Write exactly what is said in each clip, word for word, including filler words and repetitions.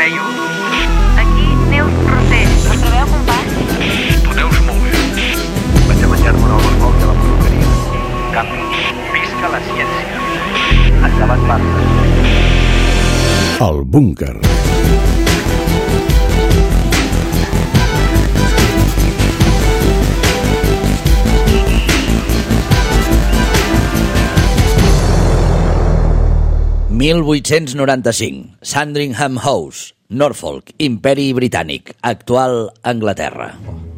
Deia un... Aquí, Neus Roser. Us trobeu, compàs? Tu deus molt bé. Vaig a menjar-me una albercols a la perruqueria. En canvi, visca la ciència. Endavant, Barça. El búnquer. mil vuit-cents noranta-cinc, Sandringham House, Norfolk, Imperi Britànic, actual Anglaterra.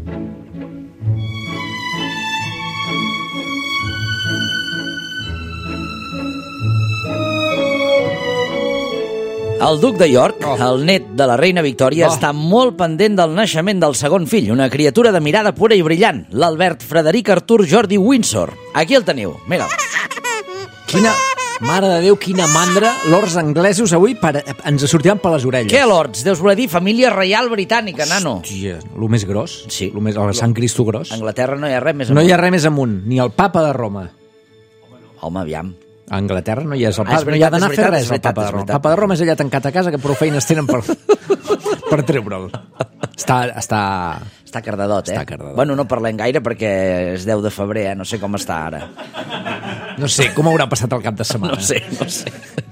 El duc de York, oh. el net de la reina Victòria, oh. està molt pendent del naixement del segon fill, una criatura de mirada pura i brillant, l'Albert Frederic Artur Jordi Windsor. Aquí el teniu, mira. Quina... Mare de Déu, quina mandra, lords anglesos avui per, ens sortiran per les orelles. Què, lords? Deus voler dir família reial britànica, nano. Hòstia, el més gros. Sí. El, més, el Sant Cristo gros. A Anglaterra no hi ha res més amunt. No hi ha res més amunt, ni el papa de Roma. Home, aviam. A Anglaterra no hi ha, el papa, ah, veritat, no hi ha d'anar a fer veritat, res el papa de Roma. El papa de Roma és allà tancat a casa que prou feines tenen per, per treure'l. Està, està... Està cardadot, eh? Està cardadot. Bueno, no parlem gaire perquè és deu de febrer, eh? No sé com està ara. No sé, com haurà passat el cap de setmana? No sé, no sé.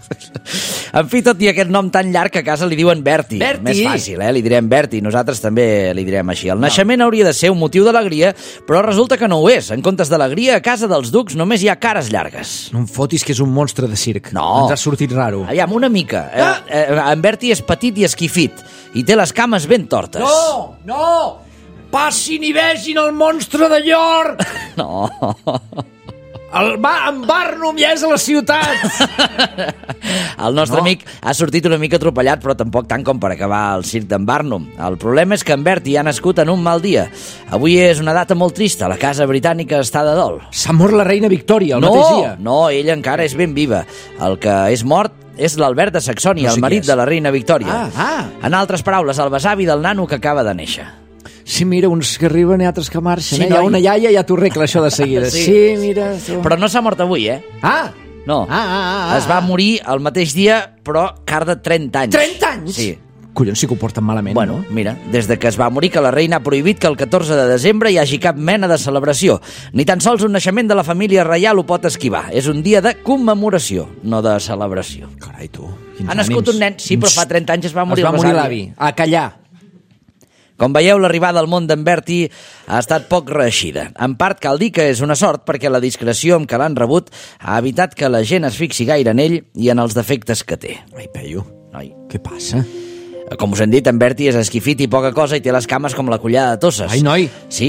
En fi, tot i aquest nom tan llarg que a casa li diuen Bertie. Bertie. Més fàcil, eh? Li direm Bertie. Nosaltres també li direm així. El naixement hauria de ser un motiu d'alegria, però resulta que no ho és. En comptes d'alegria, a casa dels ducs només hi ha cares llargues. No em fotis que és un monstre de circ. No. Ens ha sortit raro. Aviam, una mica. Ah. Eh, eh, en Bertie és petit i esquifit i té les cames ben tortes. No, no! Passin i vegin el monstre de York! No. El ba en Barnum ja és a la ciutat! El nostre no. amic ha sortit una mica atropellat, però tampoc tant com per acabar el circ d'en Barnum. El problema és que en Bertie ha nascut en un mal dia. Avui és una data molt trista, la casa britànica està de dol. S'ha mort la reina Victòria el no, mateix dia. No, ella encara és ben viva. El que és mort és l'Albert de Saxònia, no sé el marit de la reina Victòria. Ah, ah. En altres paraules, el besavi del nano que acaba de néixer. Sí, mira, uns que arriben i altres que marxen. Sí, eh? Hi ha una iaia i ja t'ho arregla això de seguida. Sí, sí mira... Tu... Però no s'ha mort avui, eh? Ah! No. Ah, ah, ah, ah. Es va morir el mateix dia, però car de trenta anys. trenta anys? Sí. Collons, sí que ho porten malament, bueno, no? Mira, des de que es va morir que la reina ha prohibit que el catorze de desembre hi hagi cap mena de celebració. Ni tan sols un naixement de la família reial ho pot esquivar. És un dia de commemoració, no de celebració. Carai, tu. Ha nascut un nen, sí, però fa trenta anys es va morir es va el morir l'avi. A callar. Com veieu, l'arribada al món d'en Bertie ha estat poc reeixida. En part cal dir que és una sort perquè la discreció amb què l'han rebut ha evitat que la gent es fixi gaire en ell i en els defectes que té. Ai, Peyu, Noi. què passa? Com us hem dit, en Bertie és esquifit i poca cosa i té les cames com la collada de tosses. Ai, noi! Sí.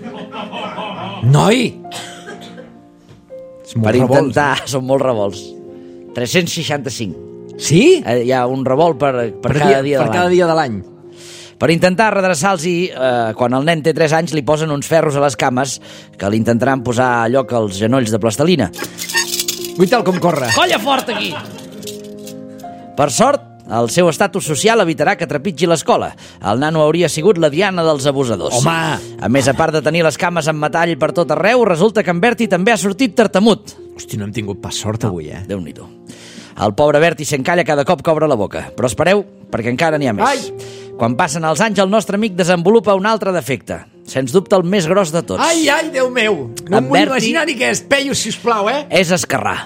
Noi! És molt Per revolts, intentar, eh? són molt revolts. tres-cents seixanta-cinc. Sí? Eh, hi ha un revolt per, per, per cada dia, per de cada l'any. dia de l'any. Per intentar redreçar-los, eh, quan el nen té tres anys, li posen uns ferros a les cames que li intentaran posar a lloc als genolls de plastelina. Ui, tal com corre. Colla fort aquí! Per sort, el seu estatus social evitarà que trepitgi l'escola. El nano hauria sigut la diana dels abusadors. Home! A més, a part de tenir les cames en metall per tot arreu, resulta que en Bertie també ha sortit tartamut. Hosti, no hem tingut pas sort avui, eh? Déu-n'hi-do. El pobre Bertie s'encalla cada cop que obre la boca. Però espereu, perquè encara n'hi ha més. Ai! Quan passen els anys, el nostre amic desenvolupa un altre defecte. Sens dubte el més gros de tots. Ai, ai, Déu meu! No En em vull Bertie- imaginar ni què és. Peyu, sisplau, eh? És esquerrà.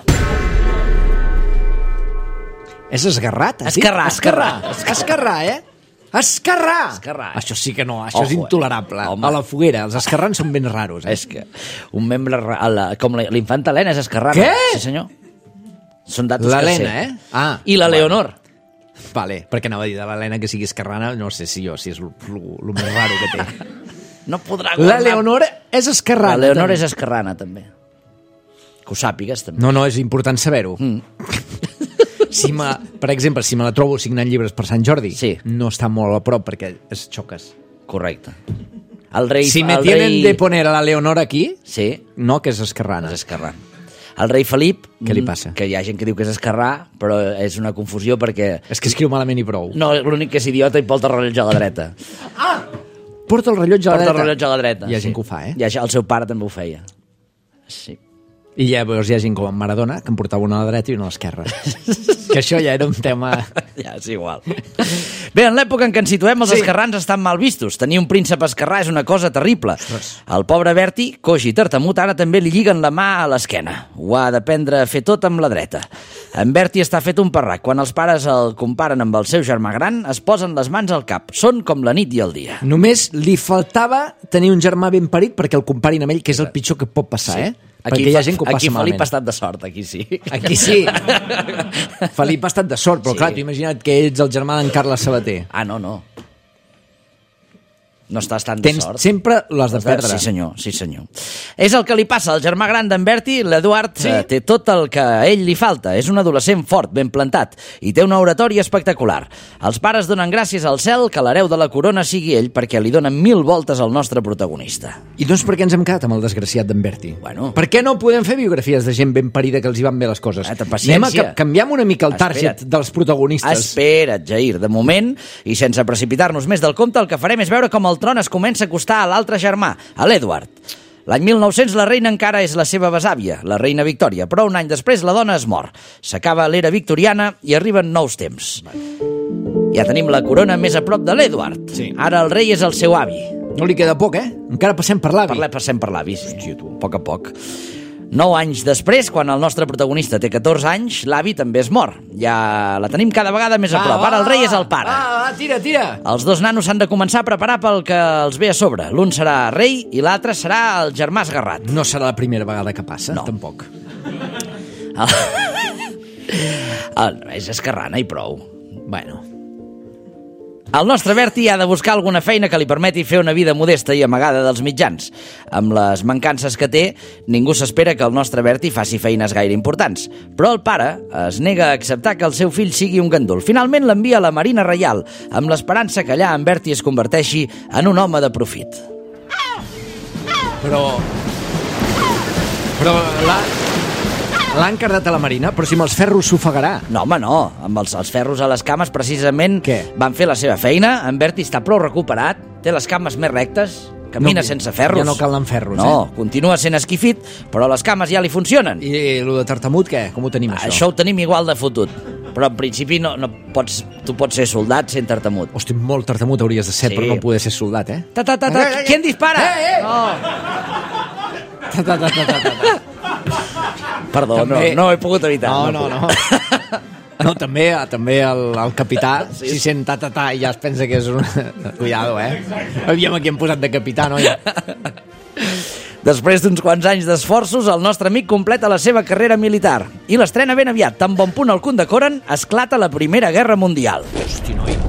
És esgarrat? has dit? Esquerrà, esquerrà. Esquerrà, eh? Esquerrà! Esquerrà. Això sí que no, això Ojo, és intolerable. eh? Home. A la foguera, els esquerrans són ben raros, eh? És que un membre... ra- a la- Com la- l'infanta Helena és esquerrana. Què? Sí, senyor. Són datos que L'Helena, sé. eh? Ah, I la vale. Leonor. Vale, perquè anava a dir de l'Helena que sigui esquerrana, no sé si jo, si és el més raro que té. No podrà La governar. Leonor és esquerrana. La Leonor també. és esquerrana, també. Que ho sàpigues, també. No, no, és important saber-ho. Mm. Si me, per exemple, si me la trobo signant llibres per Sant Jordi, Sí. no està molt a prop perquè es xoques. Correcte. El rei... Si me el tienen rei... de poner a la Leonor aquí, Sí, no, que és esquerrana. és esquerrà. El rei Felip... Què li passa? Que hi ha gent que diu que és esquerrà, però és una confusió perquè... És que escriu malament i prou. No, l'únic que és idiota i porta el rellotge a la dreta. Ah! Porta el rellotge a la Porta dreta. el rellotge a la dreta. Hi ha sí. gent que ho fa, eh? Hi ha, el seu pare també ho feia. Sí. I llavors hi ha gent com en Maradona, que em portava una a la dreta i una a l'esquerra. Que això ja era un tema... Ja, és igual. Bé, en l'època en què ens situem, els sí. esquerrans estan mal vistos. Tenir un príncep esquerrà és una cosa terrible. Ostres. El pobre Berti, coix i tartamut, ara també li lliguen la mà a l'esquena. Ho ha d'aprendre a fer tot amb la dreta. En Berti està fet un parrac. Quan els pares el comparen amb el seu germà gran, es posen les mans al cap. Són com la nit i el dia. Només li faltava tenir un germà ben parit perquè el comparin amb ell, que és el pitjor que pot passar, sí. eh? Aquí, perquè hi ha gent que ho passa aquí malament. Felip ha estat de sort, aquí sí. Aquí sí. Felip ha estat de sort, però sí. clar, tu imagina't que ets el germà d'en Carles Sabater. Ah, no, no. No estàs tan de Tens sort. sempre les de perdre. Sí, senyor, sí, senyor. És el que li passa al germà gran d'en Berti. L'Eduard sí? té tot el que a ell li falta. És un adolescent fort, ben plantat, i té una oratòria espectacular. Els pares donen gràcies al cel que l'hereu de la corona sigui ell, perquè li donen mil voltes al nostre protagonista. I doncs per què ens hem quedat amb el desgraciat d'en Berti? Bueno. Per què no podem fer biografies de gent ben parida que els hi van bé les coses? Ah, paciència. Anem a ca canviem una mica el target Espera't. dels protagonistes. Espera't, Jair. De moment, i sense precipitar-nos més del compte, el que farem és veure com el tron es comença a acostar a l'altre germà, a l'Edward. L'any mil nou-cents la reina encara és la seva besàvia, la reina Victòria, però un any després la dona es mor. S'acaba l'era victoriana i arriben nous temps. Ja tenim la corona més a prop de l'Edward. Sí. Ara el rei és el seu avi. No li queda poc, eh? Encara passem per l'avi. Parlem, passem per l'avi, sí. Hòstia, tu. A poc a poc. Nou anys després, quan el nostre protagonista té catorze anys, l'avi també es mor. Ja la tenim cada vegada més a prop. Ara el rei és el pare. Va, va, tira, tira. Els dos nanos s'han de començar a preparar pel que els ve a sobre. L'un serà rei i l'altre serà el germà esgarrat. No serà la primera vegada que passa, no. Tampoc. El... el... És esquerrana i prou. Bueno... El nostre Berti ha de buscar alguna feina que li permeti fer una vida modesta i amagada dels mitjans. Amb les mancances que té, ningú s'espera que el nostre Berti faci feines gaire importants. Però el pare es nega a acceptar que el seu fill sigui un gandul. Finalment l'envia a la Marina Reial, amb l'esperança que allà en Berti es converteixi en un home de profit. Però... Però la... L'han cardat a la Marina, però si amb els ferros s'ofegarà. No, home, no. Amb els, els ferros a les cames, precisament, Què? van fer la seva feina. En Berti està prou recuperat, té les cames més rectes, camina no, sense ferros. Ja no calen ferros, no, eh? continua sent esquifit, però les cames ja li funcionen. I el de tartamut, què? Com ho tenim, això? Això ho tenim igual de fotut. Però en principi no, no pots, tu pots ser soldat sent tartamut. Hosti, molt tartamut hauries de ser, Sí. però no poder ser soldat, eh? Ta, ta, ta, ta. Eh, eh, Qui en dispara? Eh, eh! No. Ta, ta, ta, ta, ta, ta. Perdó, També- no, no ho he pogut evitar. No, no, no. No, també, també el, el capità, Sí. si sent ta-ta-ta i ja es pensa que és un... Cuidado, eh? Aviam aquí hem posat de capità, no? Després d'uns quants anys d'esforços, el nostre amic completa la seva carrera militar i l'estrena ben aviat. Tan bon punt el condecoren, esclata la Primera Guerra Mundial. Hosti, noi.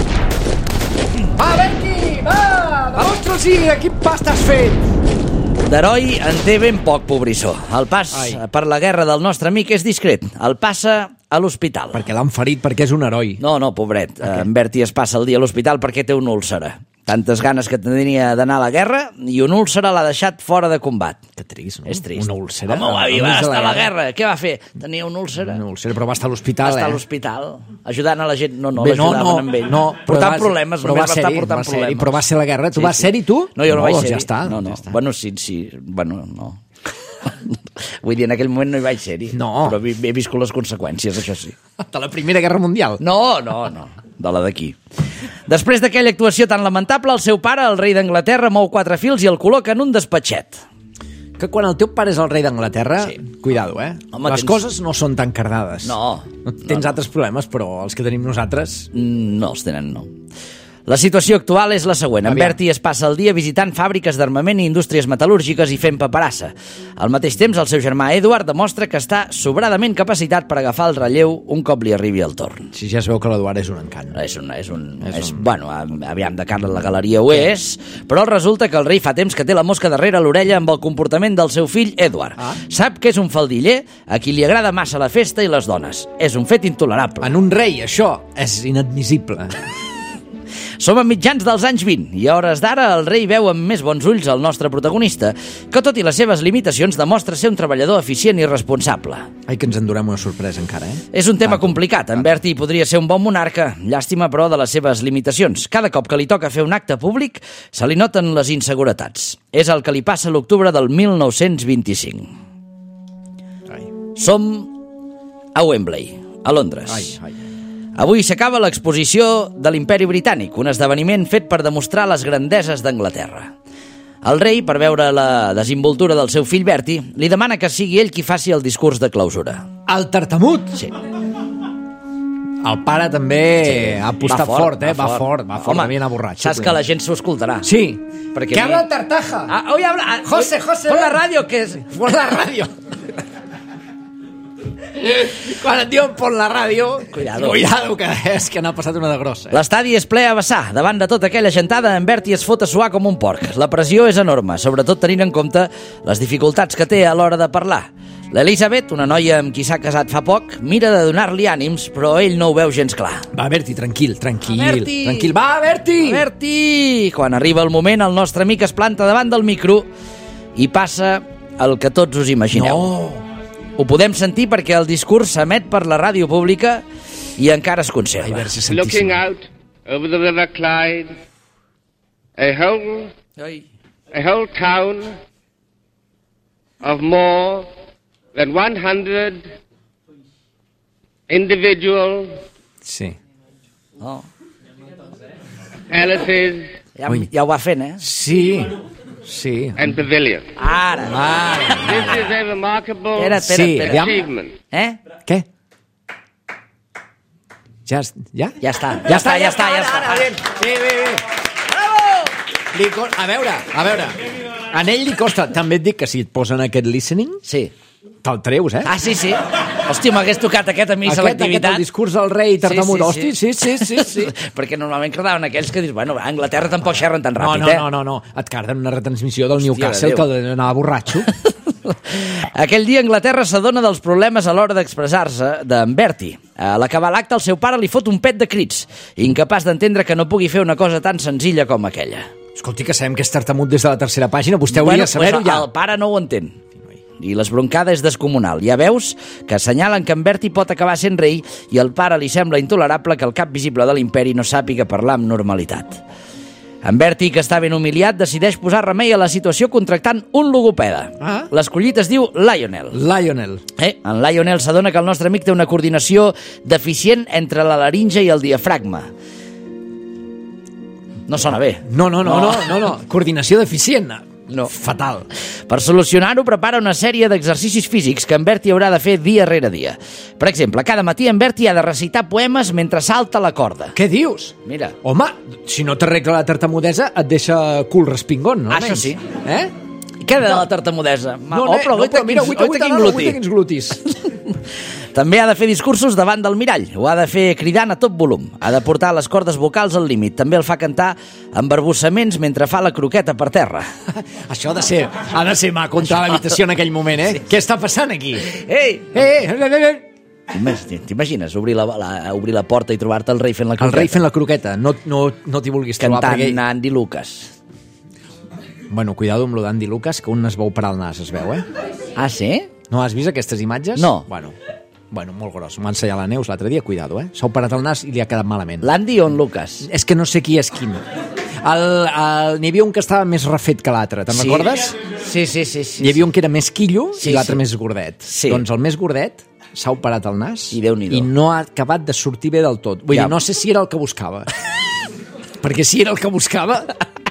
Va, Berti, va! Demostra-los-hi a quin pas t'has fet! D'heroi en té ben poc, pobrissó. El pas Ai. per la guerra del nostre amic és discret. El passa a l'hospital. Perquè l'han ferit perquè és un heroi. No, no, pobret. Okay. En Berti es passa el dia a l'hospital perquè té una úlcera. Tantes ganes que tenia d'anar a la guerra i una úlsera l'ha deixat fora de combat. Que trist, no? És trist. Una úlcera? El meu avi Enmig va de estar a la guerra. guerra. Què va fer? Tenia una úlcera. Una úlcera, però va estar a Va l'hospital, estar a eh? l'hospital, ajudant a la gent. No, no, Bé, no, l'ajudaven no, amb ell. no, però portant va- problemes, però només va va estar ser-hi, portant va ser-hi, problemes. però va ser la guerra. Tu vas ser-hi, tu? No, jo no, No, vaig doncs ser-hi. ja està, No, doncs no. ja està. Bueno, sí, sí. Bueno, no. Vull dir, en aquell moment no hi vaig ser-hi. No. Però he, he viscut les conseqüències, això sí. De la Primera Guerra Mundial. No, no, no. De la d'aquí. Després d'aquella actuació tan lamentable, el seu pare, el rei d'Anglaterra, mou quatre fils i el col·loca en un despatxet. Que quan el teu pare és el rei d'Anglaterra, Sí. cuidado, eh? Home, Les tens- coses no són tan cardades. No. Tens no, altres problemes, però els que tenim nosaltres... Mm, No els tenen, no. La situació actual és la següent. En Aviam. Berti es passa el dia visitant fàbriques d'armament i indústries metal·lúrgiques i fent paperassa. Al mateix temps, el seu germà Edward demostra que està sobradament capacitat per agafar el relleu un cop li arribi el torn. Si ja es veu que l'Eduard és un encant. És un... És un, És és un- Bueno, aviam, de cara a la galeria ho és, però resulta que el rei fa temps que té la mosca darrere l'orella amb el comportament del seu fill Edward. Ah. Sap que és un faldiller a qui li agrada massa la festa i les dones. És un fet intolerable. En un rei, això és inadmissible. Som a mitjans dels anys vint i a hores d'ara el rei veu amb més bons ulls el nostre protagonista, que tot i les seves limitacions demostra ser un treballador eficient i responsable. Ai, que ens endurem una sorpresa encara, eh? És un tema complicat. En Berti podria ser un bon monarca, llàstima però de les seves limitacions. Cada cop que li toca fer un acte públic se li noten les inseguretats. És el que li passa a l'octubre del mil nou-cents vint-i-cinc. Som a Wembley, a Londres. Ai, ai. Avui s'acaba l'exposició de l'Imperi Britànic, un esdeveniment fet per demostrar les grandeses d'Anglaterra. El rei, per veure la desimboltura del seu fill Bertie, li demana que sigui ell qui faci el discurs de clausura. El tartamut? Sí. El pare també sí. ha apostat Va fort, fort, eh? Va va fort, fort. va fort, Home, va bien borratxo. saps que la gent s'ho escoltarà. Sí. Perquè que a mi- habla Tartaja. Ah, hoy habla... José, José. Pon la ràdio, que és... Pon la ràdio. Quan et diuen pon la ràdio, Cuidado. cuidado, que és que n'ha passat una de grossa. Eh? L'estadi és ple a vessar. Davant de tota aquella gentada, en Bertie es fot a suar com un porc. La pressió és enorme, sobretot tenint en compte les dificultats que té a l'hora de parlar. L'Elisabet, una noia amb qui s'ha casat fa poc, mira de donar-li ànims, però ell no ho veu gens clar. Va, Berti, tranquil, tranquil. Berti! Tranquil, va, Berti! Bertie! Quan arriba el moment, el nostre amic es planta davant del micro i passa el que tots us imagineu. No. Ho podem sentir perquè el discurs s'emet per la ràdio pública i encara es Ai, conserva. Berti, Looking santíssim. out over the River Clyde, a whole, Ai. a whole town of more than one hundred individual Sí. Oh. palaces Ja, Ui. ja ho va fent, eh? Sí, sí. and pavilions. Ara. Ah, This is a remarkable Espera, espera, Sí, espera. aviam. achievement. Eh? què? Ja? es- Ja? Ja està, ja està, ja està, ja està. Ara, bé, bé, bé. bé. Bravo! Li co- a veure, a veure. A ell li costa. També et dic que si et posen aquest listening, Sí. te'l treus, eh? Ah, sí, sí. Hòstia, m'hagués tocat aquest a mi, aquest, aquest, selectivitat. el discurs del rei tartamut. Hosti, sí, sí, sí, sí. Perquè normalment quedaven aquells que dius, bueno, a Anglaterra tampoc xerren tan No, ràpid, no, eh? no, no, no. Et carden una retransmissió del Hòstia Newcastle de que Déu. anava borratxo. Aquell dia Anglaterra s'adona dels problemes a l'hora d'expressar-se d'en Bertie. A l'acabar l'acte, el seu pare li fot un pet de crits, incapaç d'entendre que no pugui fer una cosa tan senzilla com aquella. Escolti, que sabem que és tartamut des de la tercera pàgina. Vostè hauria de saber-ho pues, ja. El pare no ho entén. I l'esbroncada és descomunal. Ja veus que assenyalen que en Bertie pot acabar sent rei i al pare li sembla intolerable que el cap visible de l'imperi no sàpiga parlar amb normalitat. En Bertie, que està ben humiliat, decideix posar remei a la situació contractant un logopeda. Ah. L'escollit es diu Lionel. Lionel. Eh? En Lionel s'adona que el nostre amic té una coordinació deficient entre la laringe i el diafragma. No sona bé. No, no, no, no, no, no. Coordinació deficient. No. Fatal. Per solucionar-ho, prepara una sèrie d'exercicis físics que en Bertie haurà de fer dia rere dia. Per exemple, cada matí en Bertie ha de recitar poemes mentre salta la corda. Què dius? Mira. Home, si no t'arregla la tartamudesa, et deixa cul respingón, no? Ah, això almenys? sí. Eh? Què de la tartamudesa? Ma- No, oh, no, però no, avui però mira, avui, avui, quins avui, avui tens glutis. També ha de fer discursos davant del mirall. Ho ha de fer cridant a tot volum. Ha de portar les cordes vocals al límit. També el fa cantar amb barbussaments mentre fa la croqueta per terra. Això ha de ser, ha de ser maco entrar a l'habitació en aquell moment, eh? Sí. Què està passant aquí? Ei! Eh, eh, eh, eh, eh. T'imagines- T'imagines obrir la, la, obrir la porta i trobar-te el rei fent la El croqueta? rei fent la croqueta. No, no, no t'hi vulguis trobar. Cantant Perquè... Andy Lucas. Bueno, cuidado amb lo d'Andy Lucas, que un es veu parar el nas, es veu, eh? Ah, sí? No has vist aquestes imatges? No. Bueno, bueno molt gros. M'ha ensenyat la Neus l'altre dia, cuidado, eh? S'ha operat el nas i li ha quedat malament. L'Andy o en Lucas? És que no sé qui és quin. El, el, n'hi havia un que estava més refet que l'altre, te'n Sí? recordes? Sí, sí, sí. sí Hi havia un que era més quillo Sí, i l'altre sí. més gordet. Sí. Doncs el més gordet s'ha operat el nas I Déu-n'hi-do. i no ha acabat de sortir bé del tot. Vull Ja. dir, no sé si era el que buscava. Perquè si era el que buscava,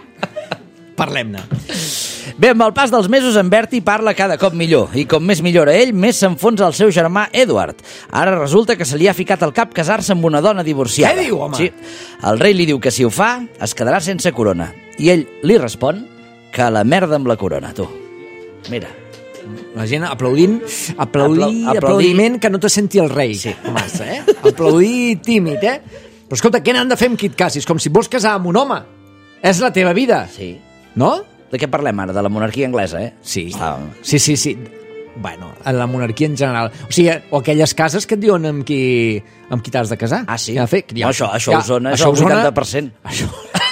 parlem-ne. Bé, amb el pas dels mesos, en Bertie parla cada cop millor. I com més millora ell, més s'enfonsa el seu germà Edward. Ara resulta que se li ha ficat al cap casar-se amb una dona divorciada. Què diu, home? Sí. El rei li diu que si ho fa, es quedarà sense corona. I ell li respon que a la merda amb la corona, tu. Mira. La gent aplaudint, aplaudir, Apla- aplaudir. aplaudiment que no te senti el rei. Sí. Massa, eh? Aplaudir tímid, eh? Però escolta, què n'han de fer amb qui et casis? Com si vols casar amb un home. És la teva vida, Sí. no? De què parlem ara? De la monarquia anglesa, eh? Sí. Està... Sí, sí, sí. Bueno, en la monarquia en general. O sigui, o aquelles cases que et diuen amb qui, amb qui t'has de casar. Ah, sí? Ja, fer, No, això- això a Osona és el a Osona- vuitanta per cent. Això...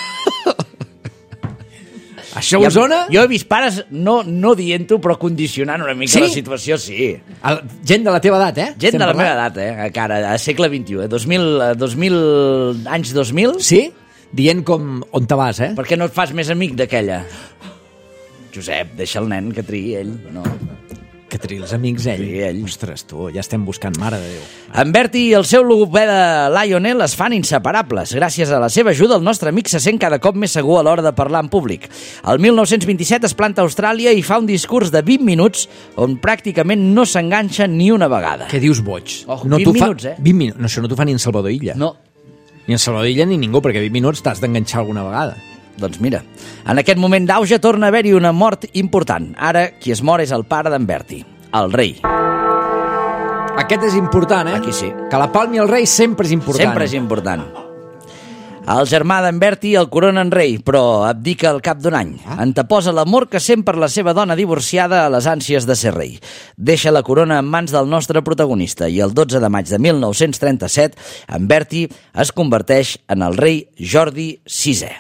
això a Osona... Jo he vist pares no, no dient-ho, però condicionant una mica Sí? la situació, sí. El, gent de la teva edat, eh? Gent Estem de la parlant. meva edat, eh? Encara, a segle vint-i-u, eh? dos mil, eh, dos mil, anys dos mil? Sí? Dient com on te vas, eh? Per què no et fas més amic d'aquella? Josep, deixa el nen que triï ell, no? Que tria els amics, ell. Sí, ell. Ostres, tu, ja estem buscant, mare de Déu. En Bertie i el seu logopè de Lionel es fan inseparables. Gràcies a la seva ajuda, el nostre amic se sent cada cop més segur a l'hora de parlar en públic. El mil nou-cents vint-i-set es planta a Austràlia i fa un discurs de vint minuts on pràcticament no s'enganxa ni una vegada. Què dius, boig? Ojo, no vint t'ho fa... minuts, eh? vint minuts. No, això no t'ho fa ni en Salvador Illa. No. Ni en Salvador Illa ni ningú, perquè vint minuts t'has d'enganxar alguna vegada. Doncs mira, en aquest moment d'auge torna a haver-hi una mort important. Ara, qui es mor és el pare d'en Bertie, el rei. Aquest és important, eh? Aquí sí. Que la palmi el rei sempre és important. Sempre és important. El germà d'en Bertie el coronen rei, però abdica al cap d'un any. Anteposa l'amor que sent per la seva dona divorciada a les ànsies de ser rei. Deixa la corona en mans del nostre protagonista i el dotze de maig de mil nou-cents trenta-set en Bertie es converteix en el rei Jordi sisè.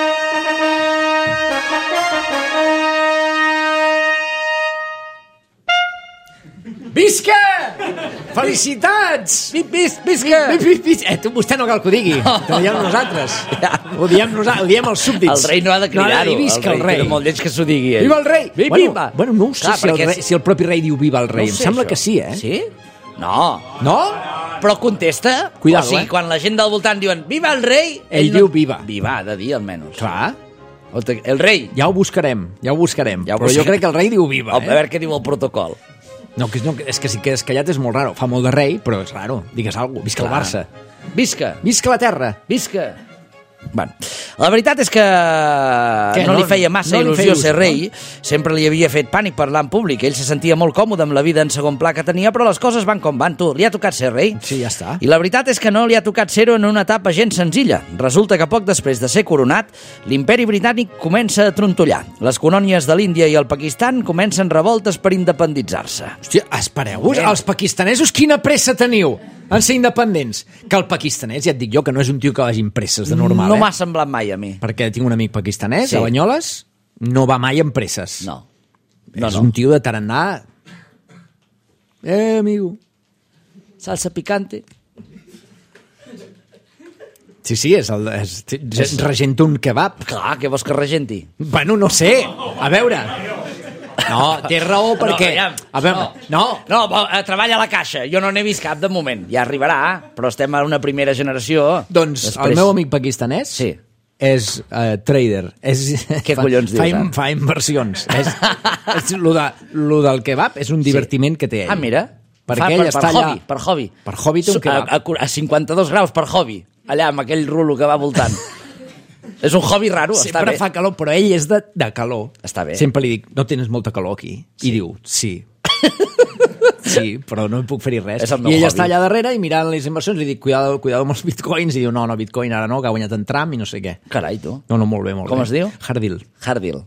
Visca! Felicitats! Vis, visca! Vis, vis, vis. Eh, tu, vostè no cal que ho digui. Ho diem nosaltres. Ho diem nosaltres, ho diem els súbdits. El rei no ha de cridar-ho. No, visca el rei. Era molt lleig que s'ho digui ell. Viva el rei! Viva! Bueno, bueno, no ho sé Clar, si, el perquè rei, si el propi rei diu viva el rei. No em sé, sembla això. que sí, eh? Sí? No. No? Però contesta. Cuidado, o sigui, eh? quan la gent del voltant diuen viva el rei... Ell no... diu viva. Viva, ha de dir, almenys. Clar. El rei. Ja ho buscarem, ja ho buscarem. Ja ho Però jo buscarem. crec que el rei diu viva, A eh? veure què diu el protocol. No, que és, no, és que si quedes callat és molt raro. Fa molt de rei, però és raro. Digues alguna cosa. Visca el Clar. Barça. Visca. Visca la terra. Visca. Bueno, la veritat és que Què, no, no- li feia massa no li il·lusió feia ser il·lusió, rei, sempre li havia fet pànic parlar en públic, ell se sentia molt còmode amb la vida en segon pla que tenia, però les coses van com van, tu, li ha tocat ser rei? Sí, ja està. I la veritat és que no li ha tocat ser-ho en una etapa gens senzilla. Resulta que poc després de ser coronat, l'imperi britànic comença a trontollar. Les colònies de l'Índia i el Pakistan comencen revoltes per independitzar-se. Hòstia, espereu-vos, els pakistanesos quina pressa teniu en ser independents? Que el pakistanès, ja et dic jo, que no és un tio que vagi amb presses de normal, No eh? m'ha semblat mai a mi. Perquè tinc un amic pakistanès, Sí. a Banyoles, no va mai amb presses. No. No, és no. un tio de tarannà... Eh, amigo. Salsa picante. Sí, sí, és el, és, és, regenta un kebab. Clar, què vols que regenti? Bueno, no sé. A veure... No, té raó perquè... ja, a veure, no. No, no eh, treballa a la caixa. Jo no n'he vist cap de moment. Ja arribarà, però estem en una primera generació. Doncs Després... el meu amic pakistanès Sí. és uh, trader. És, Què fa, collons dius, fa, ara? fa inversions. és, és lo, de, lo del kebab és un divertiment que té ell. Ah, mira. Perquè Fa ell per, està per allà... hobby, per hobby. Per hobby té un Su- kebab. A, a, a cinquanta-dos graus per hobby. Allà, amb aquell rulo que va voltant. És un hobby raro, està Sempre bé. fa calor, però ell és de, de calor. Està bé. Sempre li dic, no tens molta calor aquí? Sí. I diu, sí. Sí, però no puc fer-hi res. És el meu I ell hobby. està allà darrere i mirant les inversions, li dic, cuidado, cuidado amb els bitcoins, i diu, no, no, bitcoin ara no, que ha guanyat en Trump i no sé què. Carai, tu. No, no, molt bé, molt Com bé. es diu? Hardil. Hardil.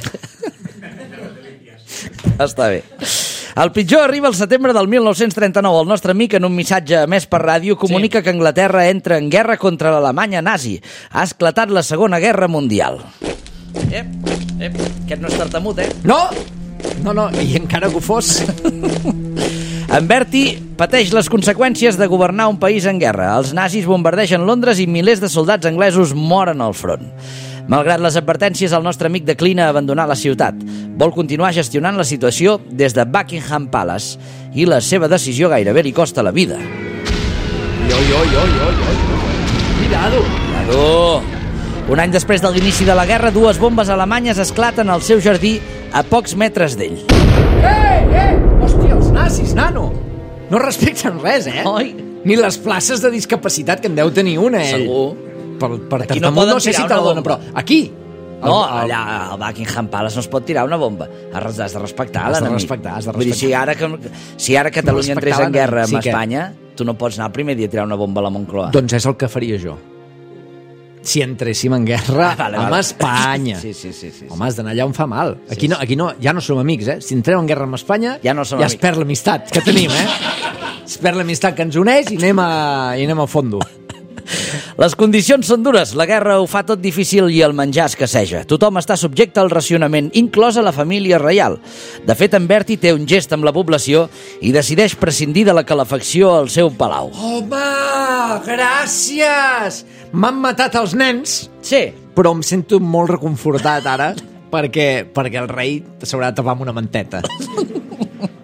Està bé. El pitjor arriba al setembre del mil nou-cents trenta-nou. El nostre amic, en un missatge emès per ràdio, comunica sí. que Anglaterra entra en guerra contra l'Alemanya nazi. Ha esclatat la Segona Guerra Mundial. Ep, ep, aquest no és tartamut, eh? No! No, no, i encara que ho fos. En Bertie pateix les conseqüències de governar un país en guerra. Els nazis bombardegen Londres i milers de soldats anglesos moren al front. Malgrat les advertències, el nostre amic declina abandonar la ciutat. Vol continuar gestionant la situació des de Buckingham Palace i la seva decisió gairebé li costa la vida. Jo, jo, jo, jo, jo. Cuidado. Cuidado. Un any després de l'inici de la guerra, dues bombes alemanyes esclaten al seu jardí a pocs metres d'ell. Eh, eh! Hòstia, els nazis, nano! No respecten res, eh? Oi? Ni les places de discapacitat, que en deu tenir una, ell. Segur. Per, per Aquí no tartamut poden no sé si tirar te la una dona, bomba. però aquí... No, el- el- allà al Buckingham Palace no es pot tirar una bomba. Has has de respectar Has de l'enemic. respectar, has de Vull dir, si ara, que, si ara Catalunya entrés respectar en guerra amb l'enemic, sí que- Espanya, tu no pots anar el primer dia a tirar una bomba a la Moncloa. Doncs és el que faria jo. Si entréssim en guerra Ah, vale, amb vale. Espanya. Sí, sí, sí, sí, sí. Home, has d'anar allà on fa mal. Aquí, no, aquí no, ja no som amics, eh? Si entrem en guerra amb Espanya, Ja no som ja es amics. perd l'amistat que tenim, eh? Es perd l'amistat que ens uneix i anem a, i anem a fondo. Les condicions són dures, la guerra ho fa tot difícil i el menjar escasseja. Tothom està subjecte al racionament, inclosa la família reial. De fet, en Bertie té un gest amb la població i decideix prescindir de la calefacció al seu palau. Home, gràcies! M'han matat els nens, Sí, però em sento molt reconfortat ara perquè, perquè el rei s'haurà de tapar amb una manteta.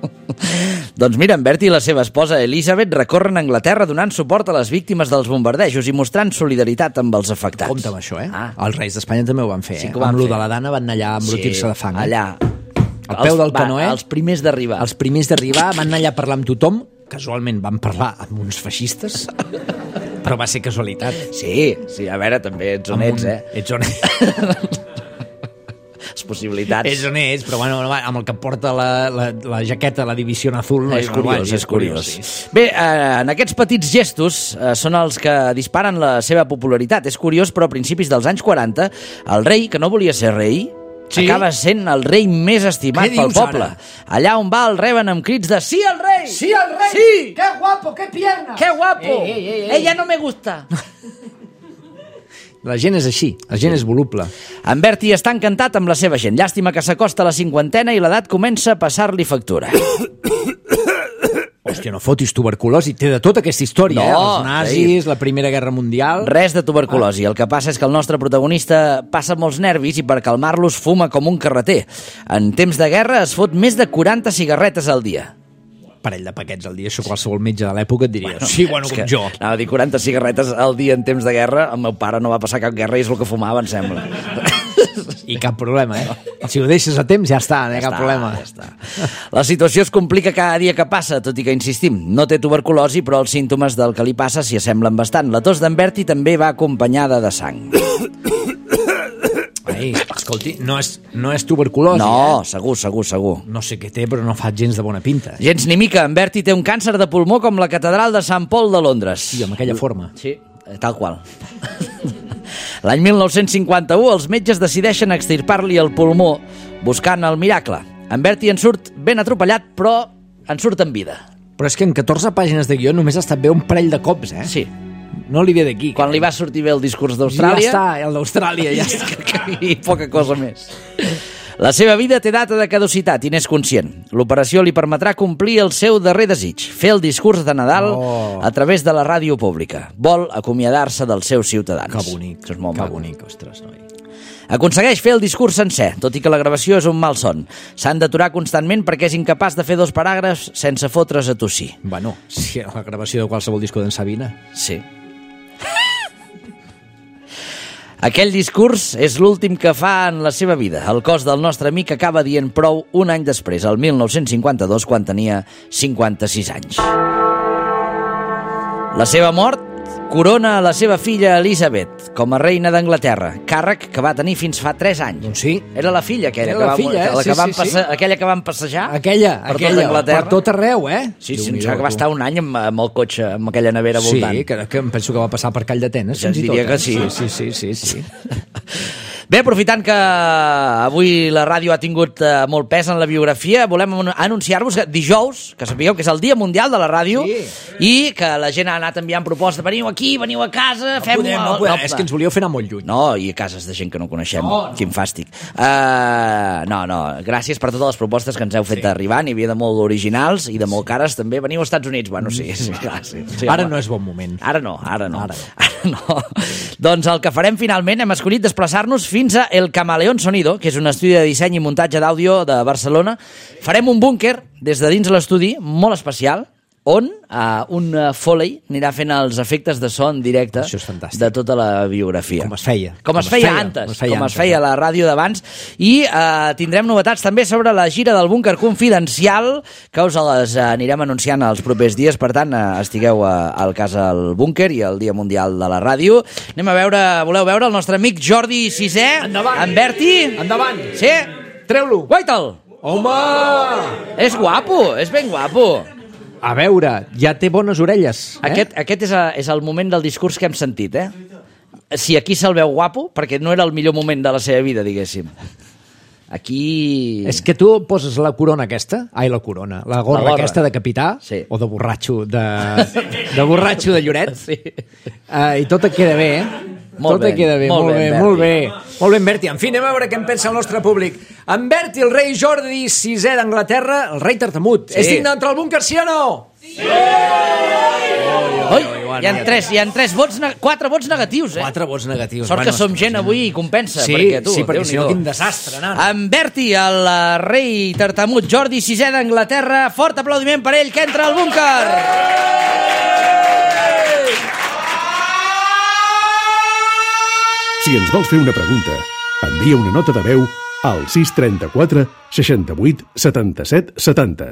Doncs mira, en Bertie i la seva esposa Elizabeth recorren a Anglaterra donant suport a les víctimes dels bombardejos i mostrant solidaritat amb els afectats. Compte amb això, eh? Ah. Els reis d'Espanya també ho van fer, Sí eh? que ho van Amb lo fer. de la Dana van anar allà a embrutir-se Sí, de fang. Eh? allà. Al peu Els- del va, canoer. Els primers d'arribar. Els primers d'arribar van anar allà a parlar amb tothom. Casualment van parlar amb uns feixistes, però va ser casualitat. Sí, sí, a veure, també ets on Amb ets, un- eh? Ets on ets. Les possibilitats. És on ets, però bueno, amb el que porta la, la, la jaqueta, la divisió azul, no És curiós, és curiós. sí. Bé, eh, en aquests petits gestos eh, són els que disparen la seva popularitat. És curiós, però a principis dels anys quaranta, el rei, que no volia ser rei, Sí? acaba sent el rei més estimat Què pel dius, poble. ara? Allà on va el reben amb crits de «Sí, el rei! Sí, el rei! Sí! ¡Qué guapo, qué pierna! ¡Qué guapo! Ei, ei, ei, ei. Ella no me gusta!» La gent és així, la gent és voluble. En Bertie està encantat amb la seva gent. Llàstima que s'acosta a la cinquantena i l'edat comença a passar-li factura. Hòstia, no fotis tuberculosi, té de tota aquesta història, No, eh? Els nazis, la Primera Guerra Mundial... Res de tuberculosi. El que passa és que el nostre protagonista passa molts nervis i per calmar-los fuma com un carreter. En temps de guerra es fot més de quaranta cigarretes al dia. Parell de paquets al dia, això qualsevol metge de l'època et diria, sí, bueno, És com que, jo. Anava a dir quaranta cigarretes al dia en temps de guerra. El meu pare no va passar cap guerra i és el que fumava, em sembla. I cap problema, eh? Si ho deixes a temps ja està, no hi ha cap està, problema. Ja està. La situació es complica cada dia que passa, tot i que insistim, no té tuberculosi, però els símptomes del que li passa s'hi assemblen bastant. La tos d'en Bertie també va acompanyada de sang. Ai, escolti, no és, no és tuberculosi, No, eh? segur, segur, segur. No sé què té, però no fa gens de bona pinta. Gens ni mica, en Bertie té un càncer de pulmó com la catedral de Sant Paul de Londres. Sí, amb aquella forma. Sí, tal qual. L'any mil nou-cents cinquanta-u els metges decideixen extirpar-li el pulmó buscant el miracle. En Bertie en surt ben atropellat, però en surt en vida. Però és que en catorze pàgines de guió només ha estat bé un parell de cops, eh? Sí. No li ve d'aquí. Quan li va sortir bé el discurs Ja d'Austràlia... està, el d'Austràlia, ja està. I poca cosa més. La seva vida té data de caducitat i n'és conscient. L'operació li permetrà complir el seu darrer desig, fer el discurs de Nadal Oh. a través de la ràdio pública. Vol acomiadar-se dels seus ciutadans. Que bonic, Això és molt que maco. bonic, ostres, noi. Aconsegueix fer el discurs sencer, tot i que la gravació és un mal son. S'han d'aturar constantment perquè és incapaç de fer dos paràgrafs sense fotre's a tossir. Bueno, sí, la gravació de qualsevol disco d'en Sabina. Sí. Aquell discurs és l'últim que fa en la seva vida. El cos del nostre amic acaba dient prou un any després, el mil nou-cents cinquanta-dos, quan tenia cinquanta-sis anys. La seva mort corona a la seva filla Elizabeth com a reina d'Anglaterra, càrrec que va tenir fins fa tres anys. Doncs sí. Era la filla aquella, Era que, la va, filla, eh? la que Sí, van sí, sí. passe... aquella que van passejar Aquella, per aquella, tota Anglaterra. per tot arreu, eh? Sí, sí, em Déu-n'hi-do, sembla que va tu. estar un any amb, amb el cotxe, amb aquella nevera voltant. Sí, que, que em penso que va passar per Call d'Atenes, Ja fins i diria tot. que sí. Sí, sí, sí, sí, sí. Bé, aprofitant que avui la ràdio ha tingut eh, molt pes en la biografia, volem anun- anunciar-vos que dijous, que sapigueu que és el Dia Mundial de la Ràdio, Sí. i que la gent ha anat enviant propostes, veniu aquí, veniu a casa, No fem... podem, no podem. És que ens volíeu fer anar molt lluny. No, i a cases de gent que no coneixem. No, no. Quin fàstic. Uh, no, no, gràcies per totes les propostes que ens heu fet sí. arribar. N'hi havia de molt originals i de molt cares, també. Veniu als Estats Units. Bueno, sí, sí, clar, sí. sí Ara home. no és bon moment. Ara no, ara no. Ara no. Ara no. Doncs el que farem finalment, hem escollit desplaçar-nos fins a El Camaleón Sonido, que és un estudi de disseny i muntatge d'àudio de Barcelona. Farem un búnquer des de dins l'estudi, molt especial, on uh, un uh, Foley anirà fent els efectes de so en directe Això és fantàstic. de tota la biografia. Com es feia. Com, es, feia antes, com es feia com antes, es feia a la ràdio d'abans. I uh, tindrem novetats també sobre la gira del búnquer confidencial, que us les uh, anirem anunciant els propers dies. Per tant, uh, estigueu uh, al cas al búnquer i al Dia Mundial de la Ràdio. Anem a veure, voleu veure el nostre amic Jordi Sisè? Endavant. En Bertie? Endavant. Sí? Treu-lo. Guaita'l! Home! És guapo, és ben guapo. A veure, ja té bones orelles. Eh? Aquest, aquest és, a, és el moment del discurs que hem sentit, eh? Si aquí se'l veu guapo, perquè no era el millor moment de la seva vida, diguéssim. Aquí... És que tu poses la corona aquesta, ai, la corona, la gorra, La gorra. aquesta de capità, Sí. o de borratxo de, de borratxo de Lloret, Sí. uh, i tot et queda bé, eh? Molt tot bé, et queda bé, molt molt, bé, bé, en molt bé. Bertie. Molt bé, en Bertie. En fi, anem a veure què en pensa el nostre públic. En Bertie, el rei Jordi sisè d'Anglaterra, el rei tartamut. Sí. És digne d'entrar al búnquer, sí o no? Sí! Oh, Ui, hi ha tres, hi ha tres vots, quatre vots negatius, eh? Quatre vots negatius. Sort que som gent avui i compensa, Sí, perquè tu, sí, perquè si no, Déu-n'hi-do. quin desastre, nano. En Berti, el eh, rei tartamut Jordi sisè d'Anglaterra, fort aplaudiment per ell, que entra al búnquer! Si ens vols fer una pregunta, envia una nota de veu al sis trenta-quatre seixanta-vuit setanta-set setanta.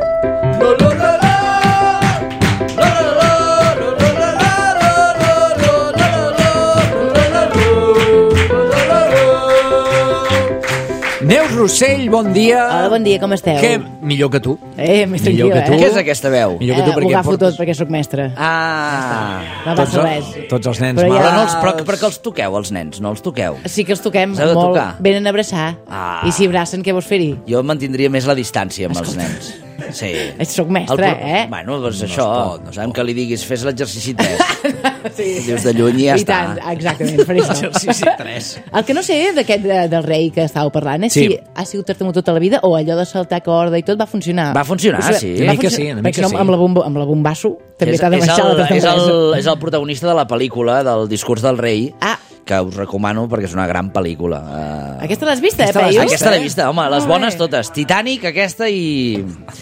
Neus Rossell, bon dia. Hola, bon dia, com esteu? Què? Millor que tu. Eh, més Millor tranquil·la, que tu. eh? Què és aquesta veu? Millor que tu Eh, perquè ho agafo portes- tot perquè sóc mestre. Ah... No Tots, passa el- res. tots els nens Però Però, ja- no els, però, però que els toqueu, els nens, no els toqueu. Sí que els toquem Us heu de molt. tocar? Venen a abraçar. Ah. I si abracen, què vols fer-hi? Jo mantindria més la distància amb els nens. Sí. Soc mestre, El pro- eh? Bueno, doncs No això, es pot, no es sabem pot. que li diguis, fes l'exercici tres. Sí. Dius de lluny i ja I està. tant, exactament, faré això. Exercici tres. El que no sé d'aquest de- del rei que estàveu parlant és Sí. si ha sigut tartamut tota la vida o allò de saltar corda i tot va funcionar. Va funcionar, Ho sabeu? sí. Una Va mica funcionar, sí, una perquè mica si no, sí. amb la, bomba, amb la bombasso també És, t'ha de és, baixar el, la és, el, tartamudesa. és el protagonista de la pel·lícula del discurs del rei, Ah. que us recomano perquè és una gran pel·lícula. Uh, Aquesta l'has vista, eh, Aquesta l'has Peyu? vista? aquesta l'he vista, home, les Molt bones bé. totes. Titanic, aquesta i...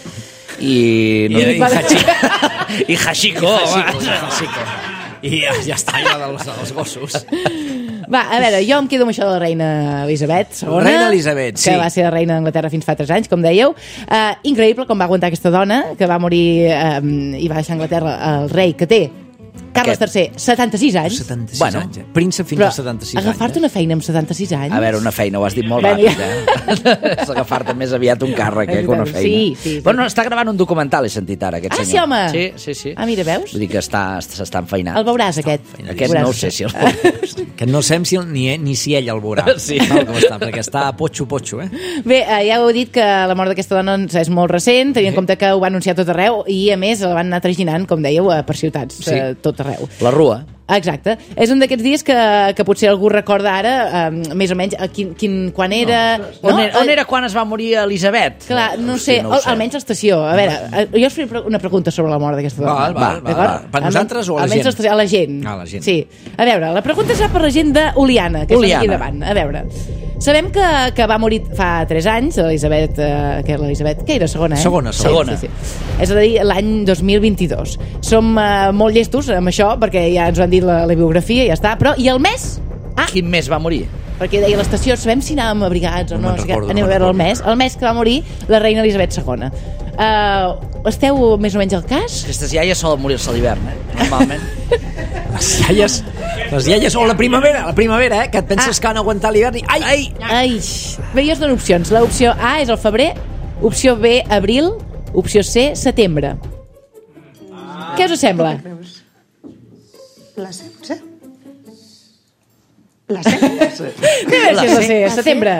I... I- i Hachiko. I Hachiko, home. I ja, ja està, ja dels, dels gossos. Va, a veure, jo em quedo amb això de la reina Elisabet segona. Reina Elisabet, sí. Que va ser la reina d'Anglaterra fins fa tres anys, com dèieu. Uh, increïble com va aguantar aquesta dona, que va morir um, i va deixar a Anglaterra el rei, que té Carles Aquest. tercer, setanta-sis anys. setanta-sis Bueno, anys, eh? Príncep fins Però als setanta-sis anys. agafar-te una feina amb setanta-sis anys... A veure, una feina, ho has dit molt Vinga. ràpid, eh? És agafar-te més aviat un càrrec, eh, que una feina. Sí, sí, sí. Bueno, està gravant un documental, he sentit ara, aquest Ah, senyor. sí, home? Sí, sí, sí. Ah, mira, veus? Vull dir que està- s'està enfeinant. El veuràs, aquest. Aquest Veuràs. no ho sé si el veuràs. Que no sabem si, ni, ni si ell el veurà. Sí. Tal com està, perquè està potxo-potxo, eh? Bé, eh, ja heu dit que la mort d'aquesta dona doncs, és molt recent, tenint en compte que ho va anunciar tot arreu i, a més, la van anar traginant, com dèieu, eh, per ciutats, Sí. eh, tot arreu. La Rua. Exacte. És un d'aquests dies que, que potser algú recorda ara, eh, més o menys, a quin, quin, quan era... On, era, on Eh, era quan es va morir Elisabet? Clar, no Hosti, sé, no ho al- almenys l'estació. A veure, eh, jo us faré una pregunta sobre la mort d'aquesta dona. Val, val, val, d'acord? val. Per nosaltres o a la almenys gent? l'estació- A la gent. A la gent. Sí. A veure, la pregunta serà per la gent d'Oliana, que Oliana. és aquí davant. A veure, sabem que, que va morir fa tres anys, l'Elisabet, eh, que l'Elisabet, que era segona, eh? Segona, segona. Sí, sí, sí. És a dir, l'any dos mil vint-i-dos. Som eh, molt llestos amb això, perquè ja ens ho han dit la, la biografia, ja està. Però, i el mes? Ah, Quin mes va morir? perquè deia l'estació, sabem si anàvem abrigats o No no, me'n o sigui, recordo, anem no a veure me'n el mes, el mes que va morir la reina Elisabet segona. Uh, esteu més o menys al cas? Aquestes iaies solen morir-se a l'hivern, eh? Normalment. Les iaies, les iaies o la primavera, la primavera, eh? Que et penses Ah. que han aguantat l'hivern i... Ai, ai! Ai, bé, jo us dono opcions. L'opció A és el febrer, opció B, abril, opció C, setembre. Què us sembla? La setze? La setze? Què veus si és la C, setembre?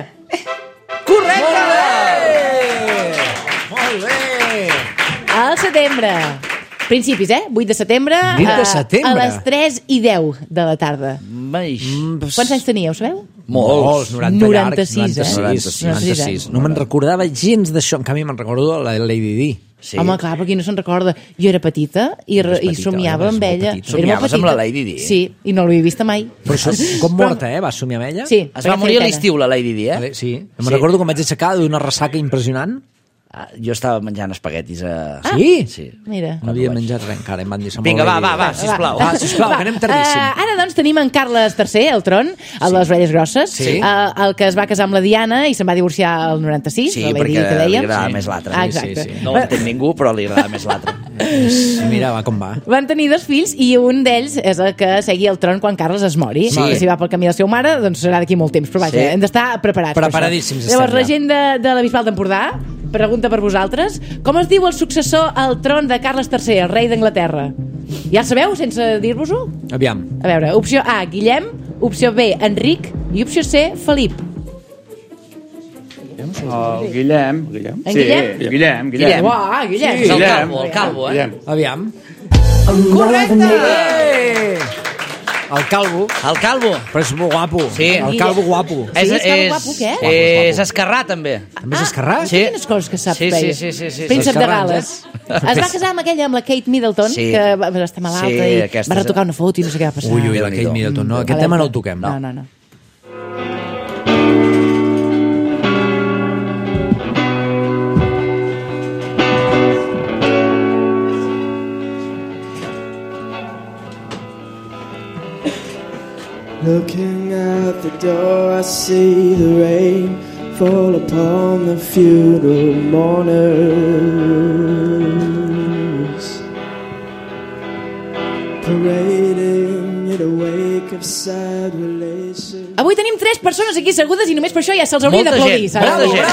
Molt bé! Al setembre. Principis, eh? vuit de setembre. vuit de eh, setembre. A les tres i deu de la tarda. Baix. Quants anys teníeu, sabeu? Molts, noranta noranta-sis, llargs, eh? noranta-sis, noranta-sis noranta-sis. No me'n recordava gens d'això. En canvi, me'n recordo la Lady Di. Sí. Home, clar, però qui no se'n recorda? Jo era petita i, re, Eres i petita, somiava eres amb molt ella. petita. Era molt Somiaves amb petita. la Lady Di? Sí, i no l'havia vista mai. Però això, com morta, eh? Va somiar amb ella? Sí. Es va perquè morir a feia l'estiu, la Lady Di, eh? Vale, sí. Me'n Sí. recordo com vaig aixecar d'una ressaca impressionant. Ah, jo estava menjant espaguetis a... Ah. Sí? Sí. pena. Mira. No havia menjat res encara. Em van dir, "Som Vinga, molt va, Lady va, Di". va, sisplau. Va, sisplau, que anem tardíssim. Uh, ara, doncs, tenim en Carles tercer, el tron, el de les orelles grosses, Sí. uh, el que es va casar amb la Diana i se'n va divorciar al noranta-sis, Sí, la Lady Di perquè que li dèiem. agradava Sí. més l'altre. Ah, Sí, exacte. sí, sí. No ho entén ningú, però li agradava més l'altre. Mira, va, com va. Van tenir dos fills i un d'ells és el que segui el tron quan Carles es mori. Sí. I si va pel camí de la seva mare, doncs serà d'aquí molt temps. Però vaja, Sí. hem d'estar preparats. per això. Preparadíssims Llavors, estem la ja. gent de, de la Bisbal d'Empordà pregunta per vosaltres. Com es diu el successor al tron de Carles tercer, el rei d'Anglaterra? Ja el sabeu, sense dir-vos-ho? Aviam. A veure, opció A, Guillem, opció B, Enric i opció C, Felip. El Guillem. Guillem. En Sí, Guillem? Guillem, Guillem. Guillem. Uah, Guillem. És el Guillem. calvo, el calvo, eh? Guillem. Aviam. Correcte! Eh! El calvo. El calvo. Però és molt guapo. Sí. El calvo guapo. Sí, és calvo guapo, què? És esquerrà, també. També és esquerrà? Sí. Quines coses que sap, Sí, sí, feia. sí, sí, sí. Príncep de Esquerrans, Gales. eh? Es va casar amb aquella, amb la Kate Middleton, Sí. que va va estar malalta Sí, i aquesta va és- retocar una foto i no sé què va passar. Ui, ui, la Déu-n'hi-do. Kate Middleton. No, aquest Alerta. tema no el toquem. No, no, no. Looking out the door, I see the rain fall upon the funeral mourners, parading in a wake of sad relations. Avui tenim tres persones aquí assegudes i només per això ja se'ls hauria Molta d'aplaudir. gent, molta gent.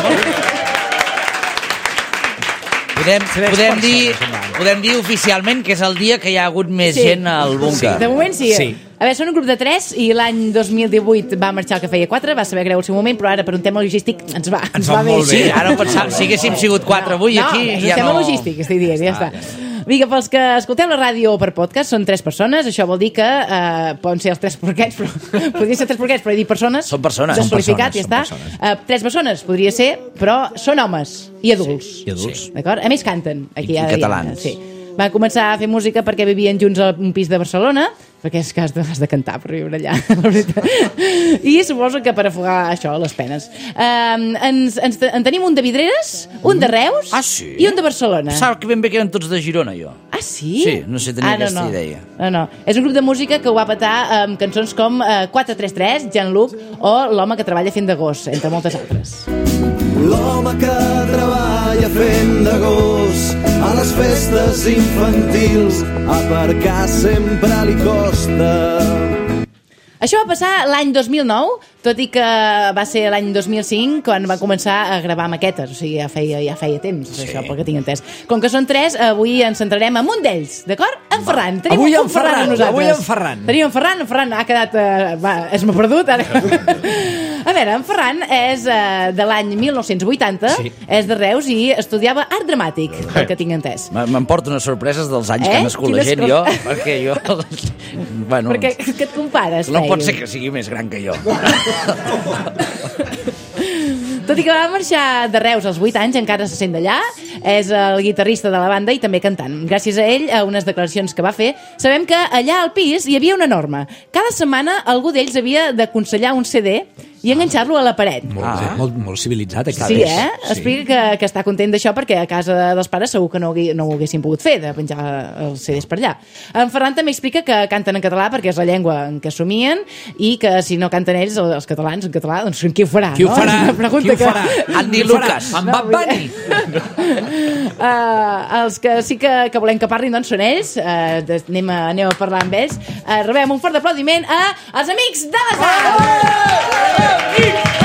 Podem, podem, dir, podem dir oficialment que és el dia que hi ha hagut més Sí. gent al búnquer. De moment sí. Sí. A veure, són un grup de tres i l'any dos mil divuit va marxar el que feia quatre, va saber greu el seu moment, però ara per un tema logístic ens va, ens va va bé. molt bé. Sí, ara ho pensam, si haguéssim sigut quatre avui no, aquí... és ja un tema no... logístic, estic dient, ja està. Vinga, pels que escolteu la ràdio per podcast, són tres persones, això vol dir que eh, poden ser els tres porquets, però podrien ser tres porquets, però he dit persones. Són persones. Desqualificat, Són ja està. persones, Eh, tres persones, podria ser, però són homes i adults. I adults. D'acord? A més canten. Aquí I ja catalans. Sí. Van començar a fer música perquè vivien junts a un pis de Barcelona, perquè és que has de, has de cantar per viure allà, la veritat. I suposo que per afogar això, les penes. Um, ens, ens, en tenim un de Vidreres, un de Reus Ah, sí? i un de Barcelona. Sap que ben bé que eren tots de Girona, jo. Ah, sí? Sí, no sé, tenia ah, no, aquesta no. idea. No, no. És un grup de música que ho va petar amb cançons com eh, quatre tres tres, Jean-Luc, o L'home que treballa fent de gos, entre moltes altres. L'home que treballa fent de gos a les festes infantils, aparcar sempre li costa. Això va passar l'any dos mil nou, tot i que va ser l'any dos mil cinc quan va començar a gravar maquetes, o sigui, ja feia, ja feia temps, sí. Això, pel que tinc entès. Com que són tres, avui ens centrarem en un d'ells, d'acord? En Ferran. Tenim Avui un en Ferran, amb nosaltres. avui en Ferran. Tenim en Ferran, en Ferran ha quedat... Eh, va, es m'ha perdut, ara. A veure, en Ferran és eh, de l'any mil nou-cents vuitanta, Sí. és de Reus i estudiava art dramàtic, pel que tinc entès. M- M'emporto unes sorpreses dels anys Eh? que ha nascut la Quines gent, coses? jo, perquè jo... bueno, Perquè que et compares, no pot feia. ser que sigui més gran que jo. Tot i que va marxar de Reus als vuit anys, encara se sent d'allà, és el guitarrista de la banda i també cantant. Gràcies a ell, a unes declaracions que va fer, sabem que allà al pis hi havia una norma. Cada setmana algú d'ells havia d'aconsellar un C D i enganxar-lo a la paret. Molt, ah. molt, molt civilitzat, aquest Sí, pis. eh? Explica que, que està content d'això perquè a casa dels pares segur que no ho, hagué- no ho haguessin pogut fer, de penjar els C Ds per allà. En Ferran també explica que canten en català perquè és la llengua en què somien i que si no canten ells, els catalans, en català, doncs qui ho farà? Qui ho no? farà? És una pregunta Qui ho que... farà? Andy Qui ho farà? Lucas. En Bad Bunny. Uh, els que sí que, que volem que parlin doncs són ells, uh, anem, a, anem a parlar amb ells. Uh, rebem un fort aplaudiment a els amics de les Arts!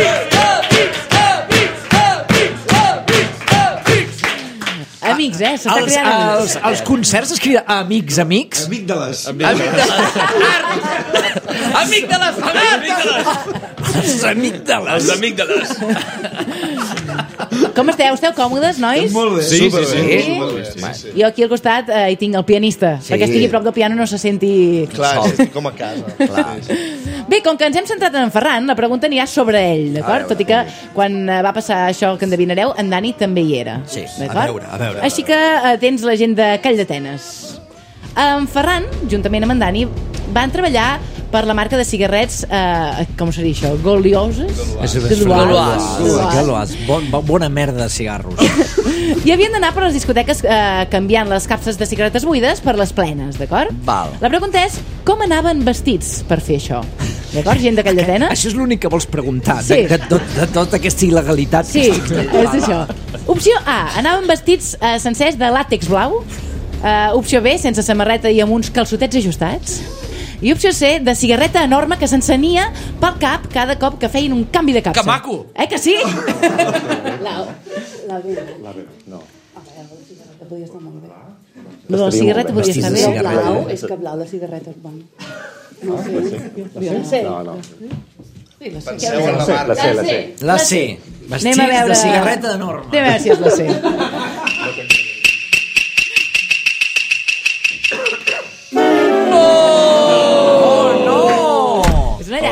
Amics, eh? S'està Els, creant els, els concerts es crida Amics, Amics? Amic de les. Amic de les... Amic de les... Els amígdales. Els amígdales. Com esteu? Esteu còmodes, nois? Molt bé. Sí, sí, sí. Sí? sí, sí. Jo aquí al costat eh, hi tinc el pianista, Sí. perquè estigui a prop del piano no se senti... Clar, sol. estic com a casa. Clar. Bé, com que ens hem centrat en Ferran, la pregunta anirà sobre ell, d'acord? Tot i que quan eh, va passar això que endevinareu, en Dani també hi era. Sí. d'acord? A veure, a veure. Així que eh, tens la gent de Call d'Atenes. En Ferran, juntament amb en Dani, van treballar per la marca de cigarrets, eh, com seria això? Golioses? És Galois. Galois. Bon, bo- bona merda de cigarros. I havien d'anar per les discoteques eh, canviant les capses de cigaretes buides per les plenes, d'acord? Val. La pregunta és, com anaven vestits per fer això? D'acord, gent de Call d'Atenes? Això és l'únic que vols preguntar, Sí. de, de, tot, de tota aquesta il·legalitat. Sí, que és això. Opció A, anaven vestits eh, sencers de làtex blau. Uh, opció B, sense samarreta i amb uns calçotets ajustats. I opció C, de cigarreta enorme que s'encenia pel cap cada cop que feien un canvi de capsa. Que maco! Eh que sí? La, la B. La B, no. A veure, la cigarreta podria estar molt bé. Lo de la cigarreta podria Vestits estar de bé. cigarreta. Blau, és que blau, la cigarreta és bon. No sé. Jo no sé. No, no. Sí, la sé. Penseu en la marca. La C. La C. Vestits Anem a veure... de cigarreta enorme. Anem a veure si és la C.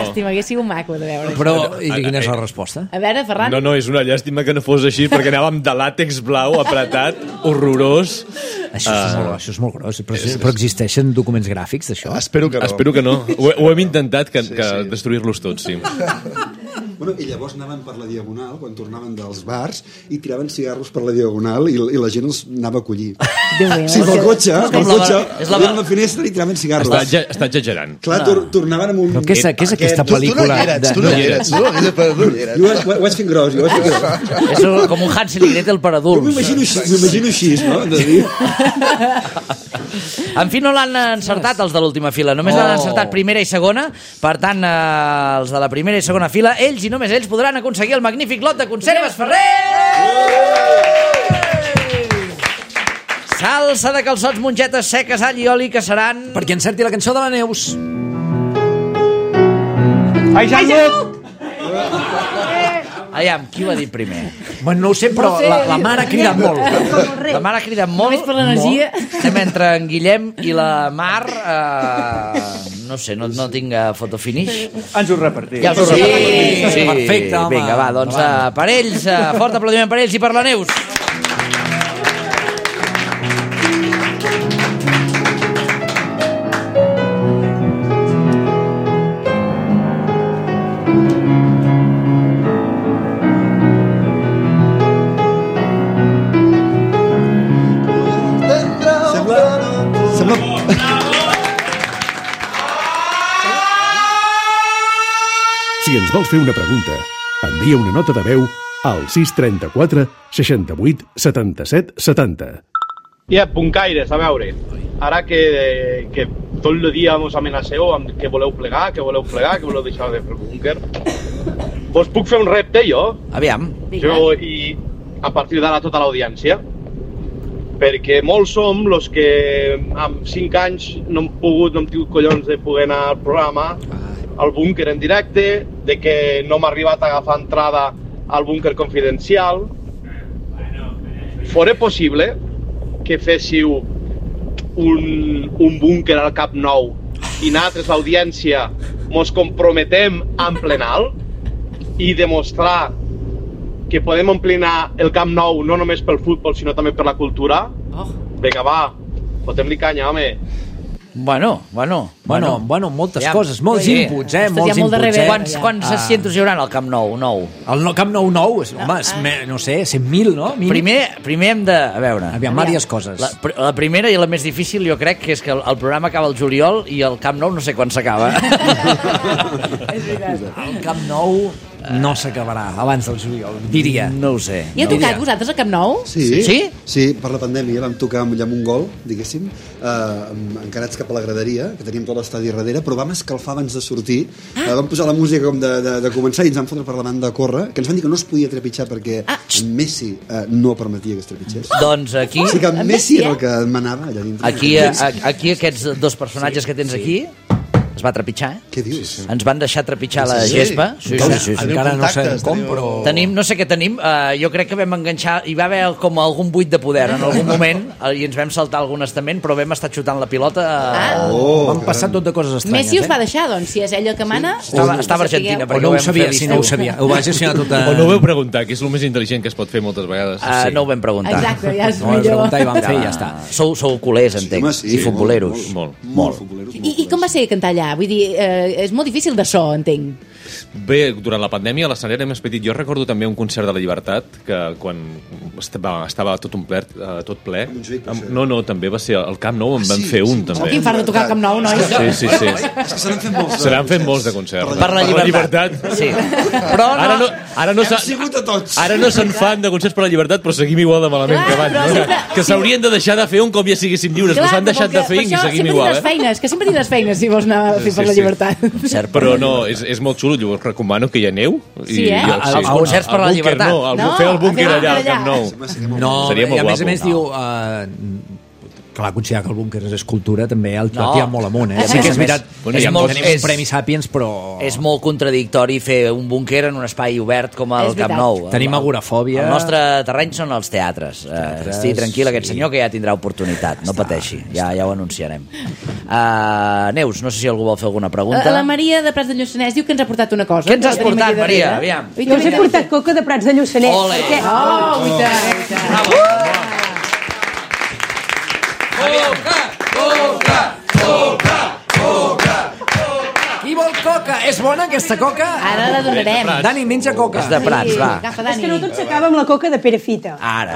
llàstima, hagués sigut maco de veure. Però, i quina és la resposta? A veure, Ferran. No, no, és una llàstima que no fos així, perquè anàvem de làtex blau, apretat, horrorós. Això, és molt, això és molt gros. Però, però existeixen documents gràfics d'això? Espero que no. Espero que no. Ho, ho hem intentat, que, sí, que sí. destruir-los tots, sí. Bueno, i llavors anaven per la Diagonal, quan tornaven dels bars, i tiraven cigarros per la Diagonal i, i la gent els anava a collir. Sí, pel cotxe, pel cotxe, obrien la finestra i tiraven cigarros. Està, està exagerant. Clar, tor tornaven amb un... Però què és, què és aquesta pel·lícula? Tu no hi eres, tu no hi eres. Tu no hi eres. Jo ho, ho vaig fent gros, jo ho vaig fent gros. És com un Hansel i Gretel per adults. Jo m'imagino així, no? De dir... En fi, no l'han encertat els de l'última fila. Només oh. l'han encertat primera i segona. Per tant, eh, els de la primera i segona fila, ells i només ells podran aconseguir el magnífic lot de conserves Ferrer! Salsa de calçots, mongetes seques, all i oli, que seran... Perquè encerti la cançó de la Neus. Ai, Jangut! Aviam, qui ho ha dit primer? Bueno, no ho sé, però la, la mare ha cridat molt. La mare ha cridat molt. Només per l'energia. Estem entre en Guillem i la Mar. Eh, no sé, no, no tinc foto finish. Ens ho repartim. Ja us ho Sí, repartim. sí, perfecte, home. Vinga, va, doncs uh, per ells, uh, fort aplaudiment per ells i per la Neus. Si ens vols fer una pregunta, envia una nota de veu al sis trenta-quatre seixanta-vuit setanta-set setanta. Ja, puncaires, a veure, ara que, que tot el dia mos amenaceu amb que voleu plegar, que voleu plegar, que voleu deixar de fer el búnquer, vos puc fer un repte, jo? Aviam. Jo i a partir d'ara tota l'audiència, perquè molts som los que amb cinc anys no hem pogut, no hem tingut collons de poder anar al programa, al búnquer en directe, de que no m'ha arribat a agafar entrada al búnquer confidencial. Fora possible que féssiu un, un búnquer al Camp Nou i nosaltres, l'audiència, mos comprometem a emplenar i demostrar que podem emplenar el Camp Nou no només pel futbol, sinó també per la cultura? Oh. Vinga, va, fotem-li canya, home. Bueno, bueno, bueno, bueno, moltes ja, coses, molts sí. inputs, eh, molts inputs. Molt eh? Quants, quants asientos hi haurà al Camp Nou? Nou. El no, Camp Nou nou, és, home, és, no sé, cent mil, no? Mínim. Primer, primer hem de... A veure... Aviam, diverses coses. La, la primera i la més difícil, jo crec, que és que el, el programa acaba el juliol i el Camp Nou no sé quan s'acaba. És veritat. El Camp Nou no s'acabarà abans del juliol, diria. No ho sé. I heu tocat vosaltres al Camp Nou? Sí, sí, sí, per la pandèmia vam tocar amb un gol, diguéssim, eh, encarats cap a la graderia, que teníem tot l'estadi darrere, però vam escalfar abans de sortir, ah. eh, vam posar la música com de, de, de començar i ens vam fotre per la banda de córrer, que ens van dir que no es podia trepitjar perquè ah. Messi eh, no permetia que es trepitgés. Doncs aquí... O sigui que Messi era el que manava allà dintre. Aquí, a, aquí aquests dos personatges sí, que tens sí. aquí... Es va trepitjar, eh? Què dius? Sí, sí. Ens van deixar trepitjar la sí. gespa. Sí, sí, sí, sí. Encara no sé com, però... Tenim, no sé què tenim, uh, jo crec que vam enganxar, hi va haver com algun buit de poder en algun moment, i ens vam saltar algun estament, però vam estar xutant la pilota... Uh... Ah. Oh, vam passar tot de coses estranyes, Messi us va eh? deixar, doncs, si és ell el que mana... Sí. Estava, estava a Argentina, perquè no ho, ho ho sabia, si no ho sabia. Ho va gestionar tot a... O no ho veu preguntar, que és el més intel·ligent que es pot fer moltes vegades. Uh, sí. No ho vam preguntar. Exacte, ja és no, millor. No, i vam fer i ja està. Sou, sou culers, entenc, sí, home, sí, i futboleros. Molt, molt, molt, molt. I, I com va ser cantar allà? Vull dir, eh, és molt difícil de so, entenc. Bé, durant la pandèmia l'escenari era més petit. Jo recordo també un concert de la Llibertat que quan estava, estava tot omplert, uh, tot ple. Amb, no, no, també va ser al Camp Nou, en ah, van sí, fer un, sí, també. Oh, quin fart de tocar al Camp Nou, nois. Sí, sí, sí. És que se n'han fet molts. Se n'han fet molts de concerts. Per la Llibertat. Per la llibertat. Sí. Però no... Ara no, ara no, Hem sigut a tots. Ara no se'n fan de concerts per la Llibertat, però seguim igual de malament Clar, que abans. No? sempre... Que s'haurien de deixar de fer un cop ja siguéssim lliures, Clar, però s'han deixat de fer i seguim igual. Eh? Feines, que sempre tindràs feines si vols anar a fer Sí, per la sí. Llibertat. Cert, però no, és, és molt xulo, jo us recomano que hi aneu. Sí, eh? I, Els concerts per la Llibertat. No, el, No, fer el búnquer allà, allà al allà. Camp Nou. No, Seria molt i a més guapo. a més diu... Uh, clar, considerar que el búnquer és escultura també el No. tira molt amunt, eh? És Sí que que és és veritat, més- és és molt, molt- tenim és- un Premi Sapiens, però... És molt contradictori fer un búnquer en un espai obert com el És veritat. Camp Nou. Tenim El- agorafòbia. El nostre terreny són els teatres. teatres Estigui tranquil, aquest sí. senyor, que ja tindrà oportunitat. No pateixi, ja, ja ho anunciarem. Uh, Neus, no sé si algú vol fer alguna pregunta. La Maria de Prats de Lluçanès diu que ens ha portat una cosa. Què ens has La tenim portat, aquí Maria? darrere. Aviam. Ui, Jo us he mira. portat coca de Prats de Lluçanès. Ole. Perquè... Oh, ui, tant, ui, tant. Qui vol coca? És bona aquesta coca? Ara la donarem. Dani, menja coca. És de Prats, va. Agafa, És Dani. que no tot s'acaba amb la coca de Perefita. Ara.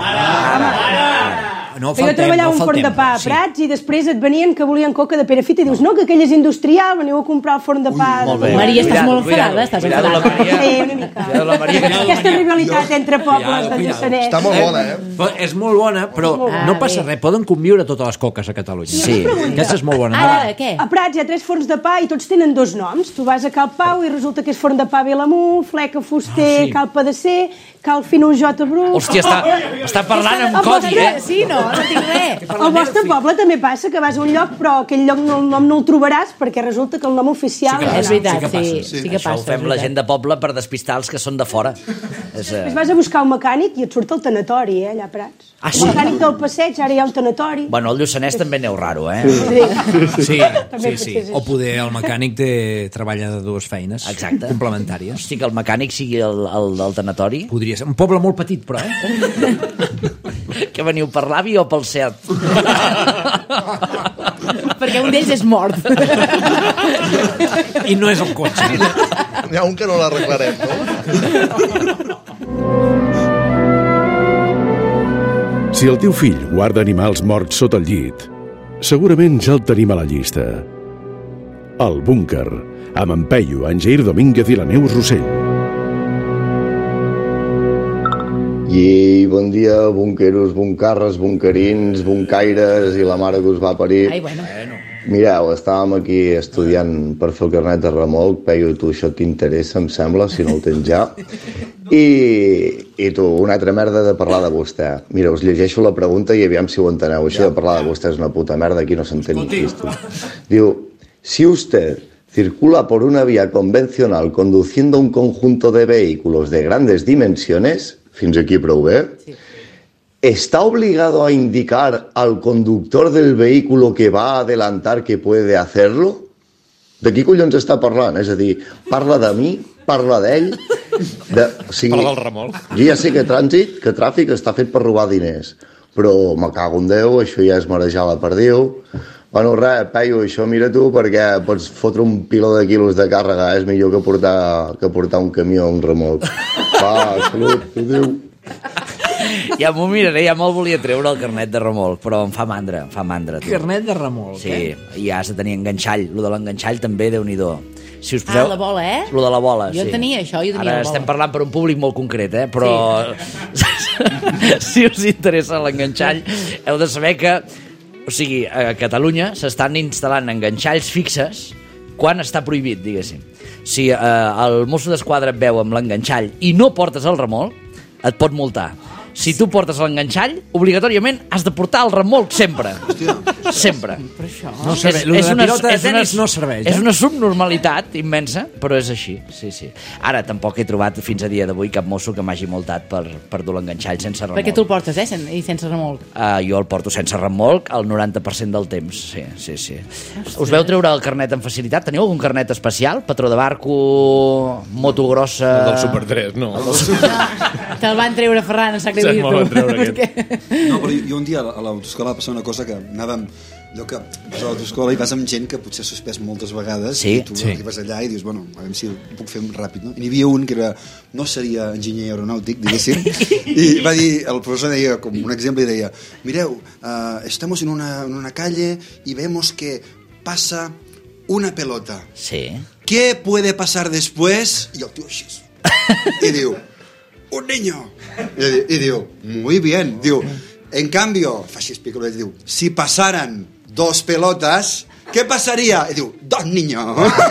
No Jo faltem, treballava no a un forn faltem. de pa a Prats i després et venien que volien coca de Perefita i dius, no, que aquell és industrial, veniu a comprar el forn de pa. Molt bé. Maria, estàs Cuidado, molt enfadada, cuidado, estàs cuidado, la enfadada. Maria. Sí, una mica. Cuidado, la Maria, que- Aquesta rivalitat entre pobles de Lluçanès. Està molt bona, eh? Però és molt bona, però Ah, no passa bé. res. Poden conviure totes les coques a Catalunya. Sí. Aquesta és molt bona. Ara, què? A Prats hi ha tres forns de pa i tots tenen dos noms. Tu vas a Cal Pau i resulta que és forn de pa Vilamú, Fleca Fuster, Ah, sí. Cal Pedacer, Cal Finujota Bruc... Hòstia, està, està parlant amb El codi, vostre- eh? Sí, no, no tinc res. Al vostre poble també passa que vas a un lloc però aquell lloc no, el nom no el trobaràs perquè resulta que el nom oficial Sí que és És un altre. veritat, sí que sí, passa. sí que Això passa. ho fem és la veritat. gent de poble per despistar els que són de fora. És, eh... Després vas a buscar un mecànic i et surt el tanatori, eh, allà a Prats. Ah, El sí? mecànic del passeig, ara hi ha un tanatori. Bueno, al Lluçanès també aneu raro, eh? Sí. Sí, També sí, sí. potser és O poder el mecànic té, treballa de dues feines Exacte. complementàries. Hosti, que el mecànic sigui el, el del tanatori. Podria ser un poble molt petit, però, eh? Que veniu per l'Avi o pel Seat? Perquè un d'ells és mort. I no és el cotxe. N'hi ha un que no l'arreglarem, no? Si el teu fill guarda animals morts sota el llit, segurament ja el tenim a la llista. El búnquer, amb en Peyu, en Jair Domínguez i la Neus Rossell. I bon dia, bunqueros, buncarres, buncarins, buncaires i la mare que us va parir. Ai, bueno. Mireu, estàvem aquí estudiant per fer el carnet de remolc. Peyu, tu això t'interessa, em sembla, si no el tens ja. I, i tu, una altra merda de parlar de vostè. Mira, us llegeixo la pregunta i aviam si ho enteneu. Això de parlar de vostè és una puta merda, aquí no s'entén ni Cristo. Diu, si usted circula por una vía convencional conduciendo un conjunto de vehículos de grandes dimensiones, fins aquí prou bé, ¿está obligado a indicar al conductor del vehículo que va a adelantar que puede hacerlo? De qui collons està parlant? És a dir, parla de mi, parla d'ell... De... O sigui, Parla del remolc. jo ja sé que trànsit, que tràfic està fet per robar diners, però me cago en Déu, això ja és marejar la perdiu. Bueno, res, Peyu, això mira tu, perquè pots fotre un piló de quilos de càrrega, és millor que portar, que portar un camió o un remolc. Va, salut, adéu. Ja m'ho miraré, ja me'l volia treure el carnet de remolc, però em fa mandra, em fa mandra. Tu. Carnet de remolc, Sí, eh? i has de tenir enganxall. Lo de l'enganxall també, Déu-n'hi-do. Si us poseu... Ah, la bola, eh? Lo de la bola, Jo sí. tenia això, jo tenia Ara la bola. estem parlant per un públic molt concret, eh? Però si us interessa l'enganxall, heu de saber que, o sigui, a Catalunya s'estan instal·lant enganxalls fixes quan està prohibit, diguéssim. Si eh, el mosso d'esquadra et veu amb l'enganxall i no portes el remolc, et pot multar. Si tu portes l'enganxall, obligatòriament has de portar el remolc sempre. Hòstia. Sempre. Per això. No serveix. Lo de la pilota de tenis no serveix, És eh? una subnormalitat immensa, però és així. Sí, sí. Ara tampoc he trobat fins a dia d'avui cap mosso que m'hagi multat per, per dur l'enganxall sense remolc. Perquè tu el portes, eh? sen- I sense remolc. Uh, jo el porto sense remolc el noranta per cent del temps, sí, sí, sí. Us veu treure el carnet amb facilitat? Teniu algun carnet especial? Patró de barco, moto grossa... El del Super tres, no. El del Super... Te'l van treure Ferran a Sacre Sí, me'l van treure aquest. No, però jo, jo un dia a l'autoescola va passar una cosa que anàvem allò que vas a l'autoescola i vas amb gent que potser has suspès moltes vegades Sí, i tu sí. arribes allà i dius, bueno, a veure si ho puc fer ràpid, no? I n'hi havia un que era, no seria enginyer aeronàutic, diguéssim, i va dir, el professor deia, com un exemple, i deia, mireu, uh, estamos en una, en una calle y vemos que pasa una pelota. Sí. ¿Qué puede pasar después? I el tio així, i diu, un niño. I, i diu, muy bien. Diu, en cambio, fa així, explica-lo, diu, si pasaran dos pelotas, ¿qué pasaría? I diu, dos niños.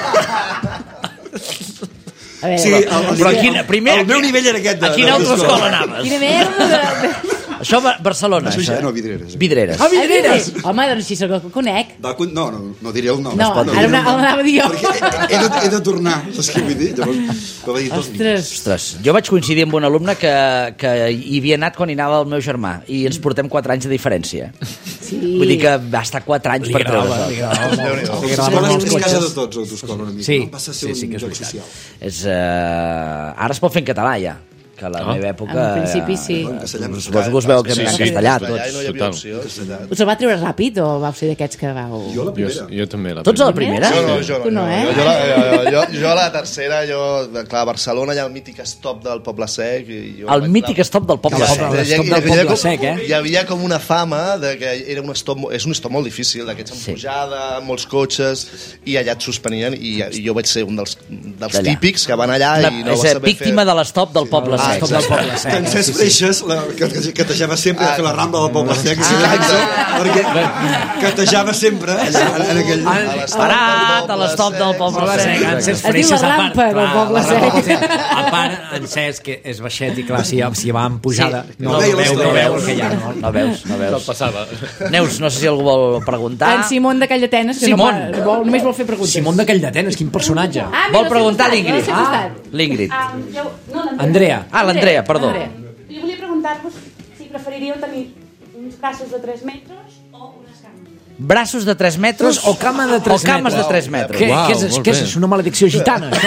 A veure, Sí, el, el, Però quina- primer, el meu nivell era aquest. De, a quina de autoescola anaves? Quina merda de... Això a Barcelona. Això ja, això, eh? no, Vidreres. Vidreres. Ah, Vidreres! Home, doncs si se'l conec. Va, no, no, no diré el nom. No, no ara una- l'anava a dir jo. Perquè he, he, de, he de tornar, saps què vull dir? Llavors, va dir dos Ostres. Ostres, jo vaig coincidir amb un alumne que, que hi havia anat quan hi anava el meu germà i ens portem quatre anys de diferència. Sí. Vull dir que va estar quatre anys per treure. L'escola és casa de tots, autoescola, una mica. Sí, No? Passa a ser sí, sí un que és lloc veritat. social. És, uh, ara es pot fer en català, ja. Que a la Ah. meva època... En principi, sí. eh, Suposo que us veu que Sí, en sí. castellà, Allà tots. no hi havia Total. opció. Us el va treure ràpid o vau ser d'aquests que vau... Jo la Jo, primera. jo també. La Tots a la primera? Jo no, jo no. Tu no, eh? Jo, jo, la, jo, jo, jo a la tercera, jo, clar, a Barcelona hi ha el mític stop del Poble Sec. I jo El vaig mític anar- stop del Poble El Sec. Poble- Hi ha- stop hi ha- del hi ha Poble com- Sec, eh? Hi havia com una fama de que era un stop, és un stop molt difícil, d'aquests amb Sí. pujada, amb molts cotxes, i allà et suspenien, i, i jo vaig ser un dels, dels D'allà. típics que van allà Una, i no és va a saber víctima fer... de l'estop del Poble Ah, Sec. Stop del Poble Sec. Que en Cesc Freixes, la, que, que catejava sempre a fer la rambla del Poble Sec, ah, perquè catejava sempre allà, en, en aquell... Parat a l'estop del Poble Poble Sec, Sec. en Cesc Es diu Freixes, la a part, rampa del clar, Poble la rampa del Sec. Poble Sec. A part, en Cesc, que és baixet i clar, si, si va amb pujada, Sí. no, No veu, veus, no no veu veus. que hi ha. No? No veus, no Se'l veus. passava. Neus, no sé si algú vol preguntar. En Simón de Callatenes, que Simón. no pa- vol, només vol fer preguntes. Simón de Calldetenes, quin personatge. Ah, mira, Vol no sé preguntar costat, l'Ingrid. no sé costat. L'Ingrid. Ah, jo, no, l'Andrea. Andrea. Ah, l'Andrea, perdó. Andrea. Jo volia preguntar-vos si preferiríeu tenir uns braços de tres metres o unes cames. Braços de tres metres O cama de tres o cames metres. de tres metres. Què, Uau, què, és, molt què és, bé. és una maledicció gitana, això?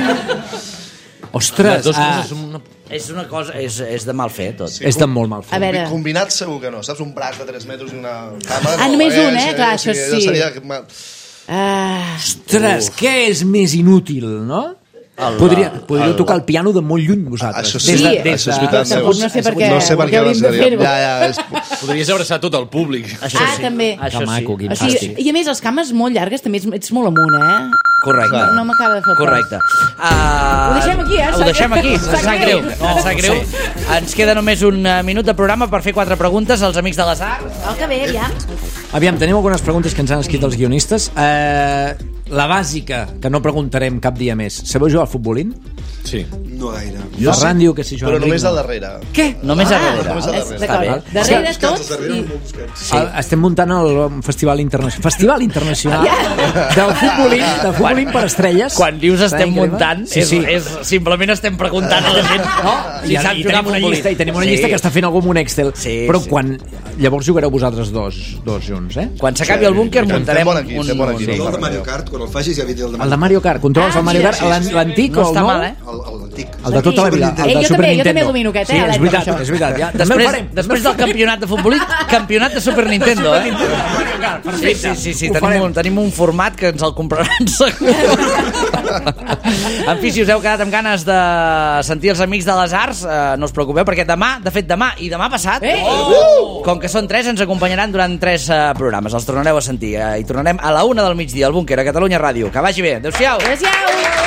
Ostres, Les dues ah, coses són una... És una cosa, és, és de mal fer, tot. Sí, és de molt mal A fet. veure, Combinat segur que no, saps? Un braç de tres metres i una cama... Ah, no, només un, eh? Sí, Clar, sí, això allò sí. Seria... ah, Ostres, què és més inútil, no? El- Podria, podríeu el- tocar el piano de molt lluny, vosaltres. Això sí, Des de, Sí, des això és de, veritat, Tampoc Neus. no sé per què- No sé per per què què no hauríem de seria. fer-ho. Ja, ja, és... Podries abraçar tot el públic. Això ah sí. també. Això Que maco, sí. quin O sigui, fàstic. I a més, les cames molt llargues també ets, ets molt amunt, eh? Correcte. No, no m'acaba de fer el Correcte. Uh, Ho deixem aquí, eh? Ho Sap deixem greu. aquí. Sap Ens sap greu. greu. Ens sap greu. Ens queda només un uh, minut de programa per fer quatre preguntes als amics de les arts. El que ve, aviam. Aviam, tenim algunes preguntes que ens han escrit els guionistes. Eh, la bàsica, que no preguntarem cap dia més. Sabeu jugar al futbolín? Sí. No gaire. Ferran diu que sí, Joan Però només Enric al no. darrere. Què? Només a darrere. només a És- darrere. D'acord. bé. Darrere Els tots darrere i... són molt buscats. Sí. Estem muntant el Festival Internacional Festival Internacional del futbolín, del futbolín per estrelles. Quan dius estem Increïble. muntant, sí, és, sí. és, simplement estem preguntant a la gent no? si I, sap i, jugar tenim a una futbolí. llista, I tenim una Sí. llista que està fent algú amb un Excel. Sí, Però sí. quan... Llavors jugareu vosaltres dos, dos junts, eh? Quan s'acabi el búnquer Fem muntarem bon equip, un... fem bon equip. sí. Jo el de Mario Kart, quan el facis ja havia dit el de El de Mario Kart. Controles Ah, el Mario mira, Kart, sí, sí, l'an- sí. l'antic No o el està nou? mal, eh? El, el antic. El de tota la vida, el Ei, de jo Super també, jo Nintendo. també domino aquest, eh, Sí, és Alex, veritat, això. és veritat. Ja, també el Després, farem. després del campionat de futbolí, campionat de Super Nintendo, eh? Sí, sí, sí, sí Ho tenim, farem. un, tenim un format que ens el compraran segur. En fi, si us heu quedat amb ganes de sentir els amics de les arts, eh, no us preocupeu, perquè demà, de fet demà i demà passat, Eh! oh! com que són tres, ens acompanyaran durant tres eh, programes. Els tornareu a sentir. Eh, I tornarem a la una del migdia al Búnquer, a Catalunya Ràdio. Que vagi bé. Adéu-siau. Adéu-siau.